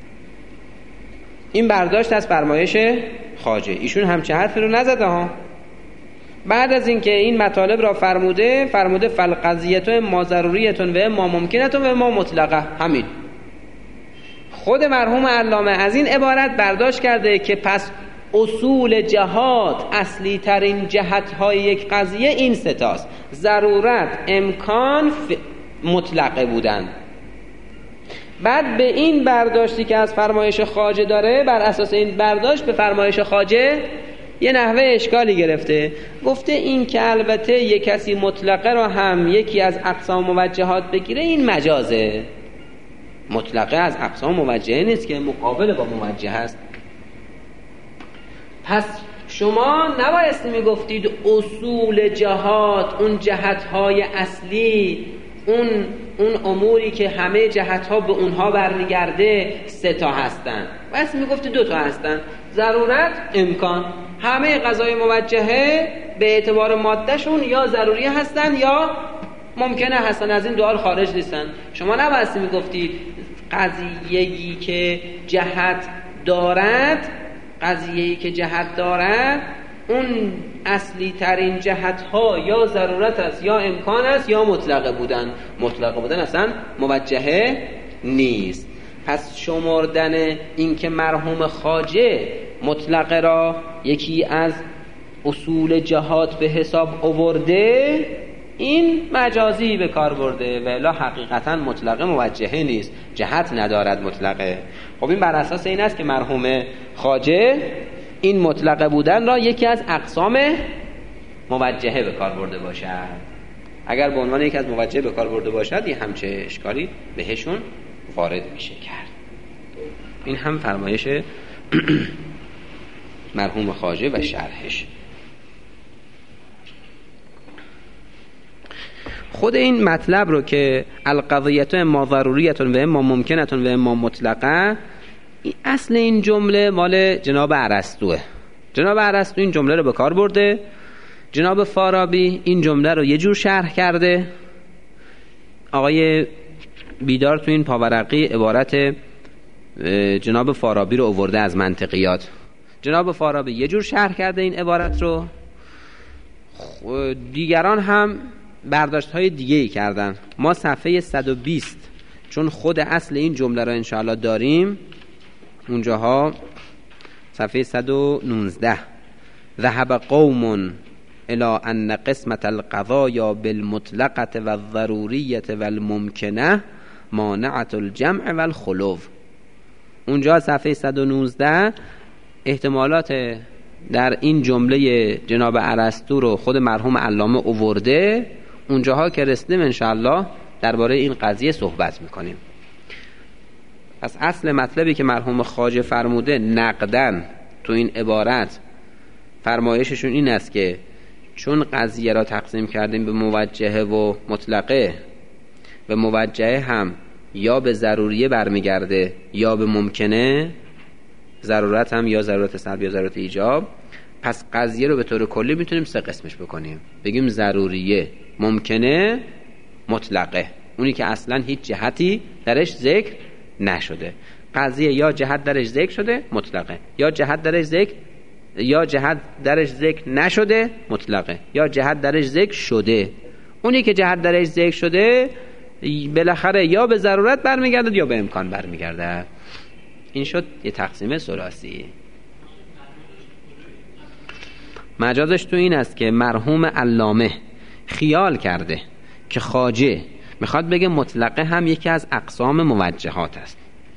این برداشت از فرمایش خواجه. ایشون همچه حرفی رو نزده ها. بعد از اینکه این مطالب را فرموده فرموده فالقضیه ما ضروریتون و ما ممکنتون و ما مطلقه. همین. خود مرحوم علامه از این عبارت برداشت کرده که پس اصول جهات، اصلی ترین جهت های یک قضیه این سه تاست: ضرورت، امکان، مطلقه بودن. بعد به این برداشتی که از فرمایش خواجه داره، بر اساس این برداشت به فرمایش خواجه یه نحوه اشکالی گرفته. گفته این که البته یک کسی مطلقه را هم یکی از اقسام موجهات بگیره این مجازه. مطلقه از اقسام موجهه نیست که مقابل با موجه هست. پس شما نبایستی میگفتید اصول جهات، اون جهت‌های اصلی، اون اون اموری که همه جهت‌ها به اونها برمیگرده سه تا هستن. بس میگفتید دو تا هستن: ضرورت، امکان. همه قضای موجهه به اعتبار مادهشون یا ضروری هستن یا ممکنه هستن، از این دوال خارج نیستن. شما نبایستی میگفتید قضیه‌ای که جهت دارد، قضیه‌ای که جهت دارد اون اصلی ترین جهت ها یا ضرورت است یا امکان است یا مطلقه بودن. مطلقه بودن اصلا موجهه نیست. پس شمردن این که مرحوم خواجه مطلقه را یکی از اصول جهات به حساب آورده، این مجازی به کار برده و الا حقیقتا مطلقه موجهه نیست، جهت ندارد مطلقه. خب این بر اساس این است که مرحوم خواجه این مطلقه بودن را یکی از اقسام موجهه به کار برده باشد. اگر به عنوان یک از موجه به کار برده باشد یه همچه اشکالی بهشون وارد میشه کرد. این هم فرمایش مرحوم خواجه و شرحش. خود این مطلب رو که القضیت اما ضروریت و اما ممکنت و اما مطلقه، اصل این جمله مال جناب ارسطوئه. جناب ارسطو این جمله رو به کار برده، جناب فارابی این جمله رو یه جور شرح کرده، آقای بیدار تو این پاورقی عبارت جناب فارابی رو آورده از منطقیات. جناب فارابی یه جور شرح کرده این عبارت رو، دیگران هم برداشت های دیگه ای کردن. ما صفحه صد و بیست چون خود اصل این جمله رو انشاءالله داریم، اونجاها صفحه صد و نوزده ذهب قوم الى ان قسمت القضایا بالمطلقه و الضروریه و الممکنه مانعت الجمع و الخلو. اونجا صفحه صد و نوزده احتمالات در این جمله جناب ارسطو رو خود مرحوم علامه آورده. اونجاها که رسیدیم انشاءالله درباره این قضیه صحبت میکنیم. پس اصل مطلبی که مرحوم خواجه فرموده نقدن تو این عبارت فرمایششون این است که چون قضیه را تقسیم کردیم به موجهه و مطلقه، و موجهه هم یا به ضروریه برمیگرده یا به ممکنه، ضرورت هم یا ضرورت سلب یا ضرورت ایجاب، پس قضیه رو به طور کلی میتونیم سه قسمش بکنیم، بگیم ضروریه، ممکنه، مطلقه، اونی که اصلا هیچ جهتی درش ذکر نشده. قضیه یا جهت درش ذکر شده مطلقه، یا جهت درش ذکر یا جهت درش ذکر نشده مطلقه، یا جهت درش ذکر شده. اونی که جهت درش ذکر شده بالاخره یا به ضرورت برمیگرده یا به امکان برمیگرده. این شد یه تقسیم ثلاثی. مجازش تو این است که مرحوم علامه خیال کرده که خواجه میخواد بگه مطلقه هم یکی از اقسام موجهات است.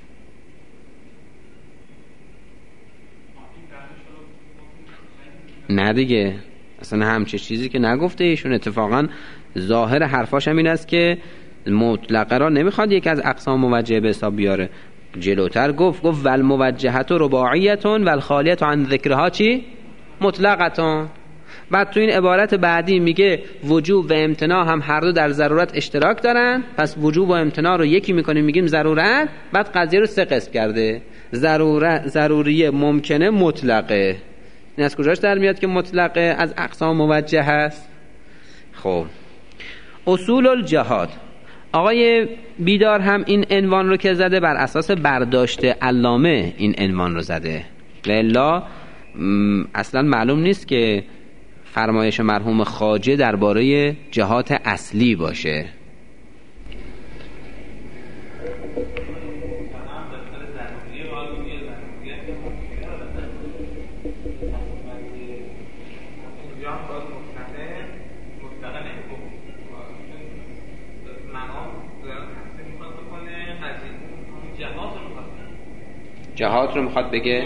نه دیگه، اصلا همچه چیزی که نگفته ایشون. اتفاقا ظاهر حرفاش هم این است که مطلقه را نمیخواد یکی از اقسام موجه به حساب بیاره. جلوتر گفت گفت ول موجهت رباعیتون ول خالیت عن ذکرها چی؟ مطلقتون. بعد تو این عبارت بعدی میگه وجوب و امتناع هم هر دو در ضرورت اشتراک دارن، پس وجوب و امتناع رو یکی میکنیم میگیم ضرورت. بعد قضیه رو سه قسم کرده، ضرورت، ضروریه، ممکنه، مطلقه. این از کجاش در میاد که مطلقه از اقسام موجه هست؟ خب اصول الجهاد، آقای بیدار هم این عنوان رو که زده بر اساس برداشت علامه این عنوان رو زده، و الا اصلا معلوم نیست که فرمایش مرحوم خواجه درباره جهات اصلی باشه. جهات رو میخواد بگه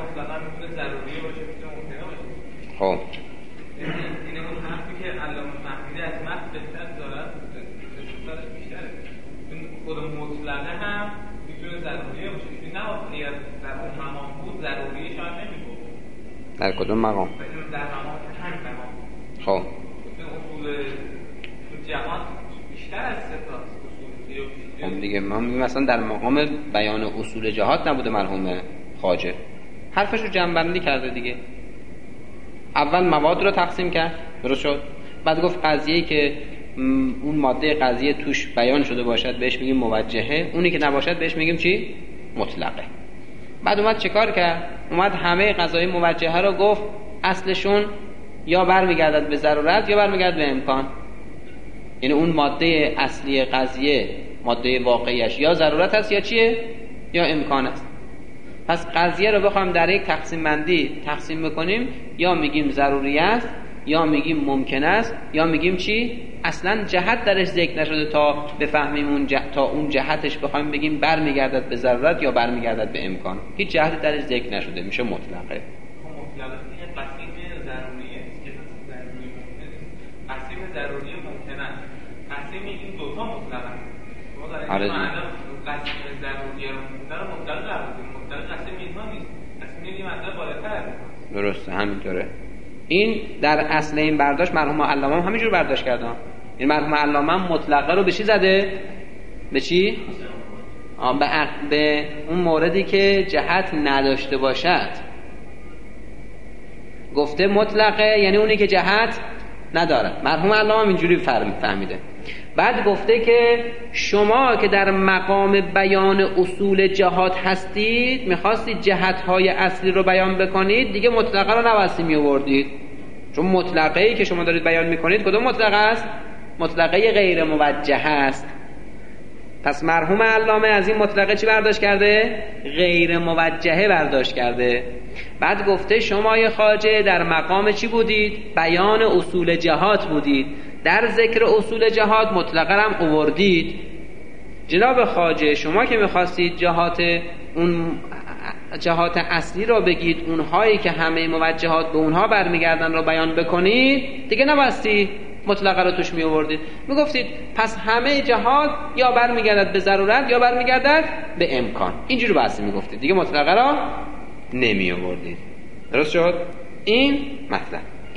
خب این اون حرفی که علامه فهمیده از متن بهتر دارد استفادهش بیشتره. چون خود مطلقه هم میتونه ضروریه باشه، چون نه اگر در اون مقام بود ضروریه شاید نمیگفت. در کدوم مقام؟ در مقام همین مقام. خب اصول جهات بیشتر از ستاست. خب دیگه ما میگیم مثلا در مقام بیان اصول جهات نبوده مرحوم خواجه، حرفش رو جمع‌بندی کرده دیگه. اول مواد رو تقسیم کرد، درست شد. بعد گفت قضیه‌ای که اون ماده قضیه توش بیان شده باشد بهش میگیم موجهه، اونی که نباشد بهش میگیم چی؟ مطلقه. بعد اومد چیکار کرد؟ اومد همه قضایای موجهه رو گفت اصلشون یا برمیگردد به ضرورت یا برمیگردد به امکان. یعنی اون ماده اصلی قضیه، ماده واقعیش یا ضرورت است یا چیه؟ یا امکان است. پس قضیه رو بخوایم در یک تقسیم بندی تقسیم بکنیم، یا میگیم ضروری است یا میگیم ممکن است یا میگیم چی؟ اصلا جهت درش ذکر نشده تا بفهمیم اون جه... تا اون جهتش بخوایم بگیم برمیگردد به ضرورت یا برمیگردد به امکان. هیچ جهت درش ذکر نشده، میشه مطلقه. مطلقه قسیم ضروریه که ضروری نه قسیم این دو تا مطلق است. ما در آره این معنا قسیم ضروری رو در مطلق ضروری مطلق قسیم اینها نیست. قسیم این مطلق بالاتر است. درسته همینطوره. این در اصل این برداشت مرحوم علامه هم همینجور برداشت کردن. این مرحوم علامه هم مطلقه رو به چی زده؟ به چی؟ آه به, اق... به اون موردی که جهت نداشته باشد گفته مطلقه، یعنی اونی که جهت نداره. مرحوم علامه هم اینجوری فهمیده. بعد گفته که شما که در مقام بیان اصول جهات هستید، میخواستید جهت‌های اصلی رو بیان بکنید، دیگه مطلقه رو نبستی می‌آوردید. چون مطلقه‌ای که شما دارید بیان می‌کنید کدوم مطلقه است؟ مطلقه غیر موجه است. پس مرحوم علامه از این مطلقه چی برداشت کرده؟ غیر موجهه برداشت کرده. بعد گفته شمای خواجه در مقام چی بودید؟ بیان اصول جهات بودید. در ذکر اصول جهات مطلقه هم آوردید. جناب خواجه شما که میخواستید جهات اون جهات اصلی رو بگید، اونهایی که همه موجهات به اونها برمیگردن رو بیان بکنید، دیگه نبستی مطلقه رو توش می آوردید. میگفتید پس همه جهات یا برمیگردد به ضرورت یا برمیگردد به امکان. اینجوری بحثی میگفتید، دیگه مطلقه رو نمی آوردید. درست شد؟ این مطلب.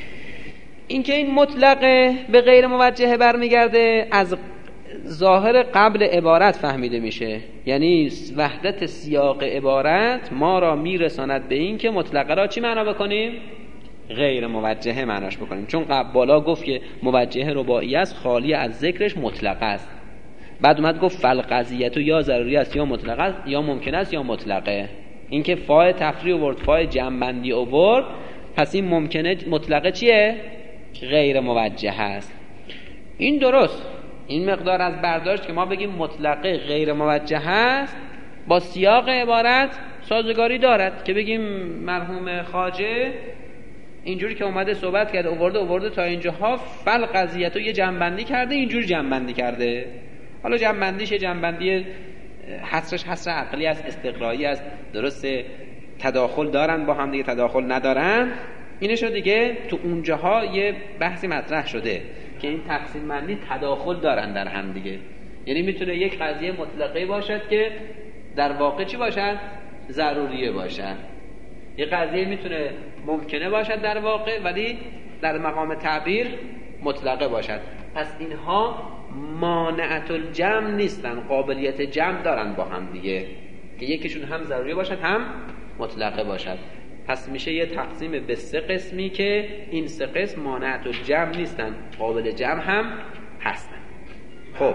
این که این مطلقه به غیر موجهه برمیگرده از ظاهر قبل عبارت فهمیده میشه. یعنی وحدت سیاق عبارت ما را میرساند به این که مطلقه را چی معنا بکنیم؟ غیر موجهه معناش بکنیم. چون قبل بالا گفت که موجهه رباعی است، خالی از ذکرش مطلقه است. بعد اومد گفت فالقضیه یا ضروری است یا مطلقه است یا ممکن است یا مطلقه. این که فای تفریع آورد، فای جمع بندی آورد، پس این ممکنه مطلقه چیه؟ غیر موجه است. این درست. این مقدار از برداشت که ما بگیم مطلقه غیر موجه است با سیاق عبارت سازگاری دارد که بگیم مرحوم خواجه اینجوری که اومده صحبت کرده آورده آورده تا اینجاها فل قضیتو یه جنبندی کرده، اینجوری جنبندی کرده. حالا جنبندیش جنبندی حسرش حسر عقلی است، استقرایی است، درسته تداخل دارن با هم دیگه تداخل ندارن، اینشو دیگه تو اونجاها یه بحثی مطرح شده که این تقسیم بندی تداخل دارن در هم دیگه. یعنی میتونه یک قضیه مطلقه باشد که در واقع چی باشد؟ ضروریه باشد. یک قضیه میتونه ممکنه باشد در واقع ولی در مقام تعبیر مطلقه باشد. پس اینها مانعت الجمع نیستن، قابلیت جمع دارن با هم دیگه که یکیشون هم ضروری باشد هم مطلقه باشد. پس میشه یه تقسیم به سه قسمی که این سه قسم مانعت الجمع نیستن، قابل جمع هم هستن. خب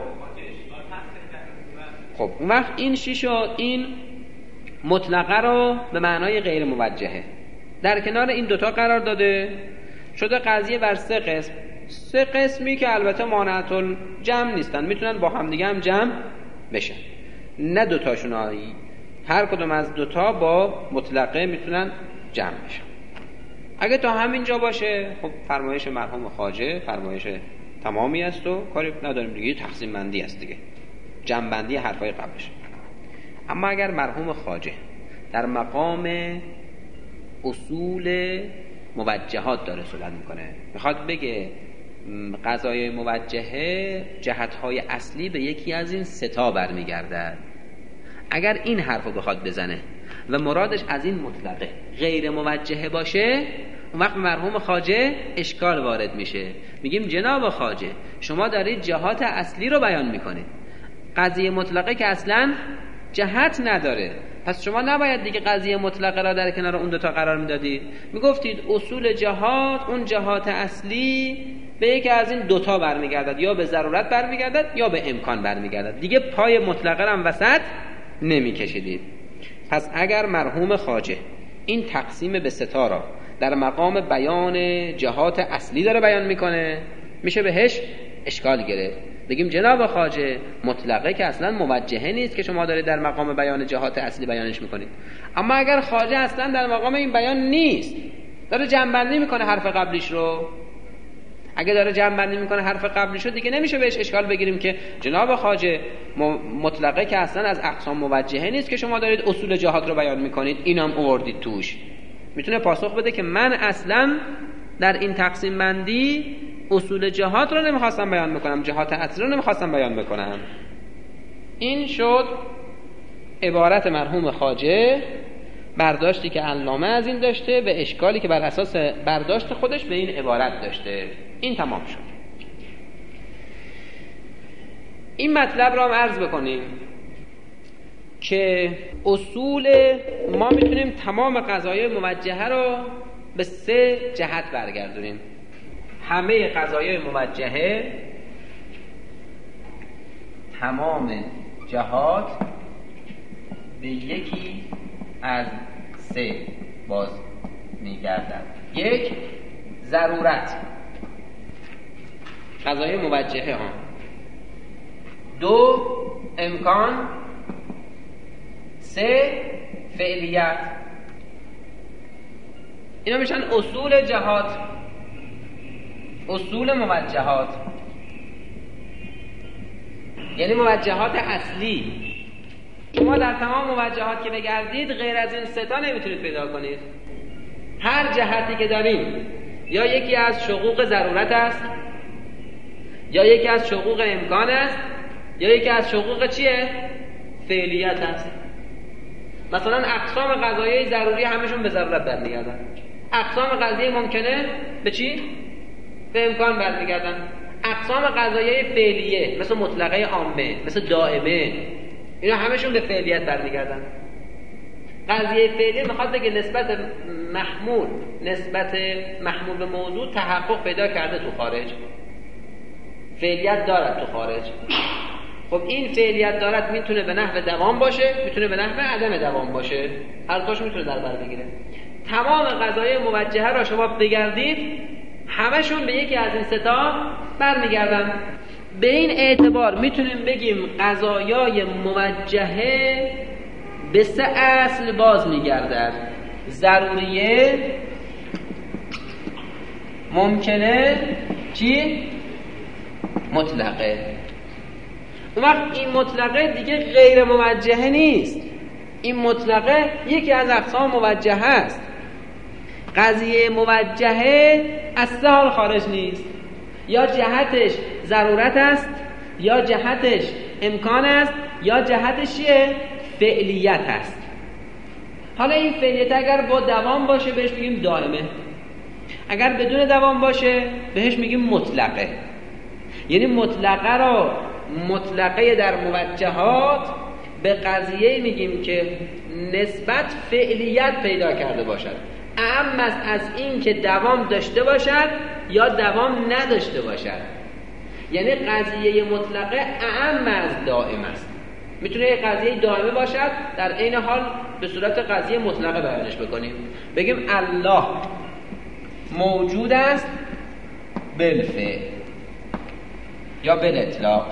خب اون وقت این چی شد؟ این مطلقه رو به معنای غیر موجهه در کنار این دوتا قرار داده، شده قضیه بر سه قسم. سه قسمی که البته مانعت الجمع نیستن، میتونن با هم دیگه هم جمع بشن. نه دوتاشون آیی، هر کدوم از دوتا با مطلقه میتونن جمع بشن. اگه تا همینجا باشه خب فرمایش مرحوم خواجه فرمایش تمامی است و کاری نداریم دیگه، تقسیم بندی است دیگه، جمع بندی حرفای قبلش. اما اگر مرحوم خواجه در مقام اصول موجهات داره صحبت میکنه، میخواد بگه قضای موجهه جهتهای اصلی به یکی از این سه تا برمیگردد، اگر این حرفو بخواد بزنه و مرادش از این مطلقه غیر موجهه باشه، اون وقت مرحوم خواجه اشکال وارد میشه. میگیم جناب خواجه شما دارید جهات اصلی رو بیان میکنید، قضیه مطلقه که اصلا جهت نداره، پس شما نباید دیگه قضیه مطلقه را در کنار اون دوتا قرار میدادید. میگفتید اصول جهات اون جهات اصلی به یکی از این دوتا برمیگردد، یا به ضرورت برمیگردد یا به امکان برمیگردد، دیگه پای مطلقه را هم وسط نمیکشیدید. پس اگر مرحوم خواجه این تقسیم به ستا را در مقام بیان جهات اصلی داره بیان میکنه، میشه بهش اشکال گرفت. بگیم جناب خواجه مطلقه که اصلا موجهه نیست که شما دارید در مقام بیان جهات اصلی بیانش میکنید. اما اگر خواجه اصلا در مقام این بیان نیست، داره جمع‌بندی میکنه حرف قبلیش رو، اگه داره جمع‌بندی میکنه حرف قبلیش رو، دیگه نمیشه بهش اشکال بگیریم که جناب خواجه مطلقه که اصلا از اقسام موجهه نیست که شما دارید اصول جهات رو بیان میکنید اینم آوردید توش. میتونه پاسخ بده که من اصلا در این تقسیم بندی اصول جهات رو نمیخواستم بیان بکنم، جهات اصلی رو نمیخواستم بیان بکنم. این شد عبارت مرحوم خواجه، برداشتی که علامه از این داشته و اشکالی که بر اساس برداشت خودش به این عبارت داشته. این تمام شد. این مطلب رو هم عرض بکنیم که اصول ما میتونیم تمام قضایای موجهه رو به سه جهت برگردونیم. همه قضایای موجهه، تمام جهات به یکی از سه باز میگردن. یک، ضرورت، قضایای موجهه ها. دو، امکان. سه، فعلیت. اینا میشن اصول جهات، اصول موجهات، یعنی موجهات اصلی. شما در تمام موجهات که بگردید غیر از این سه تا نمیتونید پیدا کنید. هر جهتی که داریم یا یکی از شقوق ضرورت است، یا یکی از شقوق امکان است، یا یکی از شقوق چیه؟ فعلیت است. مثلا اقسام قضایای ضروری همشون به ضرورت برمیگردن. اقسام قضایای ممکنه به چی؟ به امکان برمیگردن. اقسام قضایای فعلیه مثل مطلقه عامه، مثل دائمه، اینا همشون به فعلیت برمیگردن. قضیه فعلیه میخواد بگه نسبت محمول نسبت محمول به موضوع تحقق پیدا کرده تو خارج، فعلیت دارد تو خارج. خب این فعلیت دارد میتونه به نحو دوام باشه، میتونه به نحو عدم دوام باشه، هر تاش میتونه در بر بگیره. تمام قضایای موجهه را شما بگردید همشون به یکی از این سه تا برمیگردن. به این اعتبار میتونیم بگیم قضایای موجهه به سه اصل باز میگردد: ضروریه، ممکنه، چی؟ مطلقه. اون وقت این مطلقه دیگه غیر موجهه نیست، این مطلقه یکی از اقسام موجهه است. قضیه موجهه از سه حال خارج نیست: یا جهتش ضرورت است، یا جهتش امکان است، یا جهتش چیه؟ فعلیت است. حالا این فعلیت اگر با دوام باشه بهش میگیم دائمه، اگر بدون دوام باشه بهش میگیم مطلقه. یعنی مطلقه رو مطلقه در موجهات به قضیه میگیم که نسبت فعلیت پیدا کرده باشد، اعم است از این که دوام داشته باشد یا دوام نداشته باشد. یعنی قضیه مطلقه اعم از دائم است. میتونه یک قضیه دائمه باشد در عین حال به صورت قضیه مطلقه بیانش بکنیم، بگیم الله موجود است بالفعل یا بالاطلاق.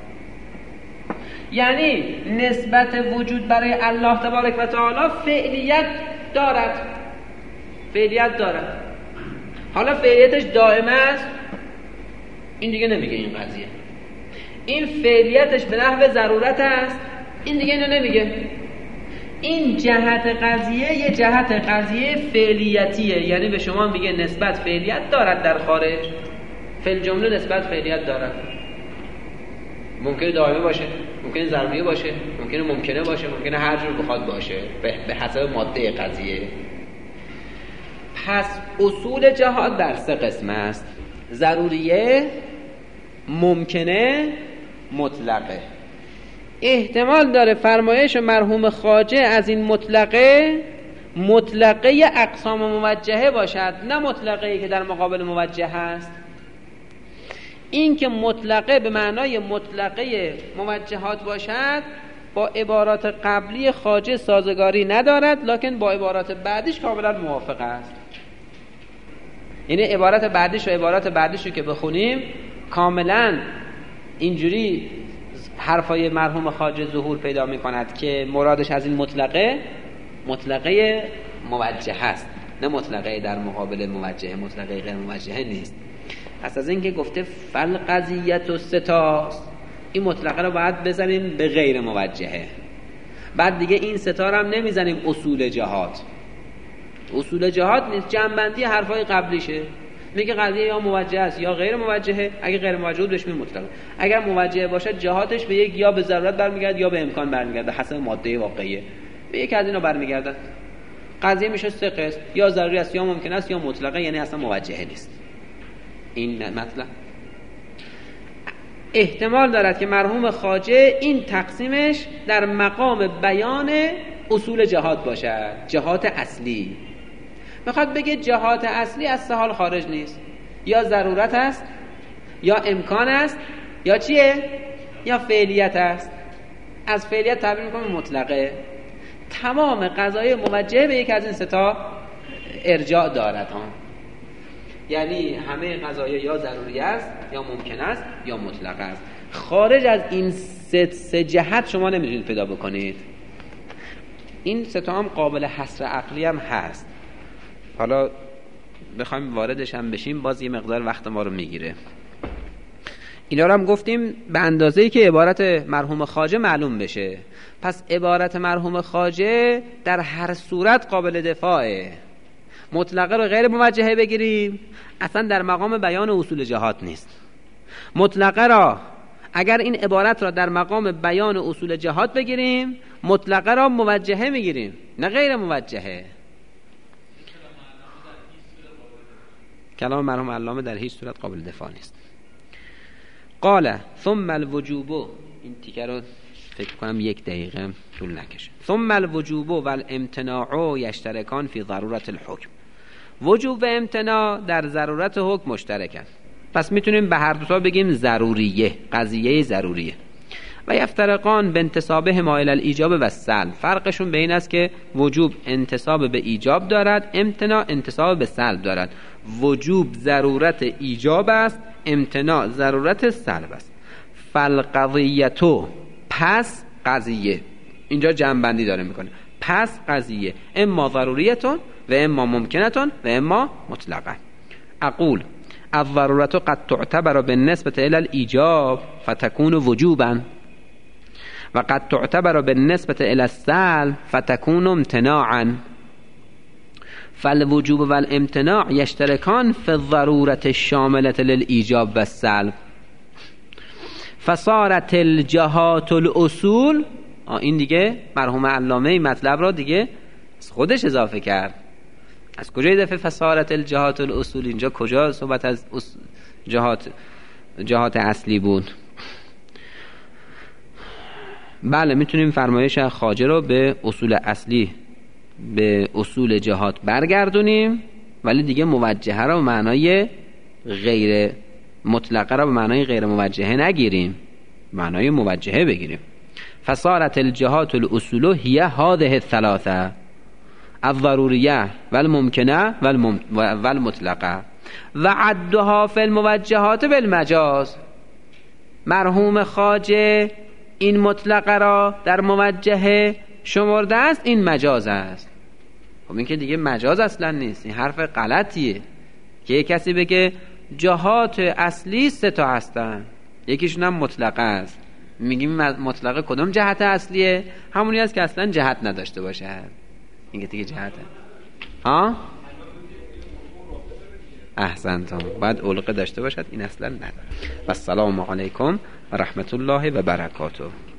یعنی نسبت وجود برای الله تبارک و تعالی فعلیت دارد، فعلیت دارد. حالا فعلیتش دائمه است، این دیگه نمیگه این قضیه. این فعلیتش به نحو ضرورت است، این دیگه اینو نمیگه. این جهت قضیه یه جهت قضیه فعلیتیه، یعنی به شما میگه نسبت فعلیت دارد در خارج. فعل جمله نسبت فعلیت دارد، ممکنه دائمی باشه، ممکنه ضروری باشه، ممکنه ممکنه باشه، ممکنه هر جور بخواد باشه به حسب ماده قضیه. پس اصول جهات در سه قسم است: ضروریه، ممکنه، مطلقه. احتمال داره فرمایش مرحوم خواجه از این مطلقه مطلقه اقسام موجهه باشد، نه مطلقه که در مقابل موجهه است. این که مطلقه به معنای مطلقه موجهات باشد با عبارات قبلی خواجه سازگاری ندارد، لکن با عبارات بعدیش کاملا موافق است. یعنی عبارات بعدیش و عبارات بعدیش رو که بخونیم کاملا اینجوری حرفای مرحوم خواجه ظهور پیدا می کند که مرادش از این مطلقه مطلقه موجه است، نه مطلقه در مقابل موجه، مطلقه غیر موجه نیست. پس از اینکه گفته فل قضیت و ستاست، این مطلقه رو باید بزنیم به غیر موجهه. بعد دیگه این ستار هم نمیزنیم اصول جهات. اصول جهات نیست، جنبندی حرفای قبلیشه. میگه قضیه یا موجه است یا غیر موجهه. اگه غیر موجه بود بهش میگیم مطلق. اگر موجه باشه جهاتش به یک یا به ضرورت برمیگرده یا به امکان برمیگرده، حسب ماده واقعیه به یک از اینا برمیگرده. قضیه میشه سه قسم، یا ضروری است یا ممکن است یا مطلقه، یعنی اصلا موجهه نیست. این مطلب احتمال دارد که مرحوم خواجه این تقسیمش در مقام بیان اصول جهات باشد، جهات اصلی. میخواد بگه جهات اصلی از سه حال خارج نیست، یا ضرورت است یا امکان است یا چیه؟ یا فعلیت است. از فعلیت تعبیر میکنم مطلقه. تمام قضایای موجه به یک از این سه تا ارجاع دارد ها. یعنی همه قضایا یا ضروری است یا ممکن است یا مطلق است. خارج از این سه, سه جهت شما نمیتونید پیدا بکنید. این سه تا هم قابل حصر عقلی هم هست. حالا بخوایم واردش هم بشیم باز یه مقدار وقت ما رو میگیره. اینا رو هم گفتیم به اندازه‌ای که عبارت مرحوم خواجه معلوم بشه. پس عبارت مرحوم خواجه در هر صورت قابل دفاعه. مطلقه رو غیر موجهه بگیریم اصلا در مقام بیان اصول جهات نیست. مطلقه را اگر این عبارت را در مقام بیان اصول جهات بگیریم مطلقه را موجهه میگیریم نه غیر موجهه. کلام مرحوم علامه در هیچ صورت قابل دفاع نیست. قال ثم الوجوب، این تیکه رو فکر کنم یک دقیقه طول نکشه. ثم الوجوب والامتناع یشترکان فی ضرورت الحکم. وجوب و امتناع در ضرورت حکم مشترکن. پس میتونیم به هر دو تا بگیم ضروریه، قضیه ضروریه. و یفترقان به انتسابه الى الایجاب و السلب. فرقشون بین است که وجوب انتساب به ایجاب دارد، امتناع انتساب به سلب دارد. وجوب ضرورت ایجاب است، امتناع ضرورت سلب است. فالقضیتو، پس قضیه، اینجا جمع بندی داره میکنه. پس قضیه اما ضروریتون و اما ممکنتون و اما مطلقه. اقول الضرورت قد تعتبر بالنسبة الى الایجاب فتكون وجوبا و قد تعتبر بالنسبة الى السلب فتكون امتناعا. فالوجوب والامتناع يشتركان في الضرورة الشاملة للإيجاب والسلب. فصارت الجهات الاصول، این دیگه مرحوم علامه این مطلب را دیگه خودش اضافه کرد. از کجای دفعه فصارت الجهات الاصول؟ اینجا کجا صحبت از جهات جهات اصلی بود؟ بله میتونیم فرمایش خواجه رو به اصول اصلی، به اصول جهات برگردونیم، ولی دیگه موجهه را به معنای غیر مطلقه را به معنای غیر موجهه نگیریم، معنای موجهه بگیریم. فصارت الجهات الاصول هي هذه الثلاثه الضروریه والممکنه والمطلقه و عدها فی الموجهات بالمجاز. مرحوم خواجه این مطلقه را در موجهه شمرده است، این مجاز است. خب این که دیگه مجاز اصلا نیست، این حرف غلطیه که یک کسی بگه جهات اصلی سه تا هستن یکیشون هم مطلقه است. میگیم مطلقه کدوم جهت اصلیه؟ همونی است که اصلا جهت نداشته باشه. این که دیگه جهته. ها؟ احسنتم، باید علقه داشته باشد، این اصلا نداره. و السلام علیکم و رحمت الله و برکاته.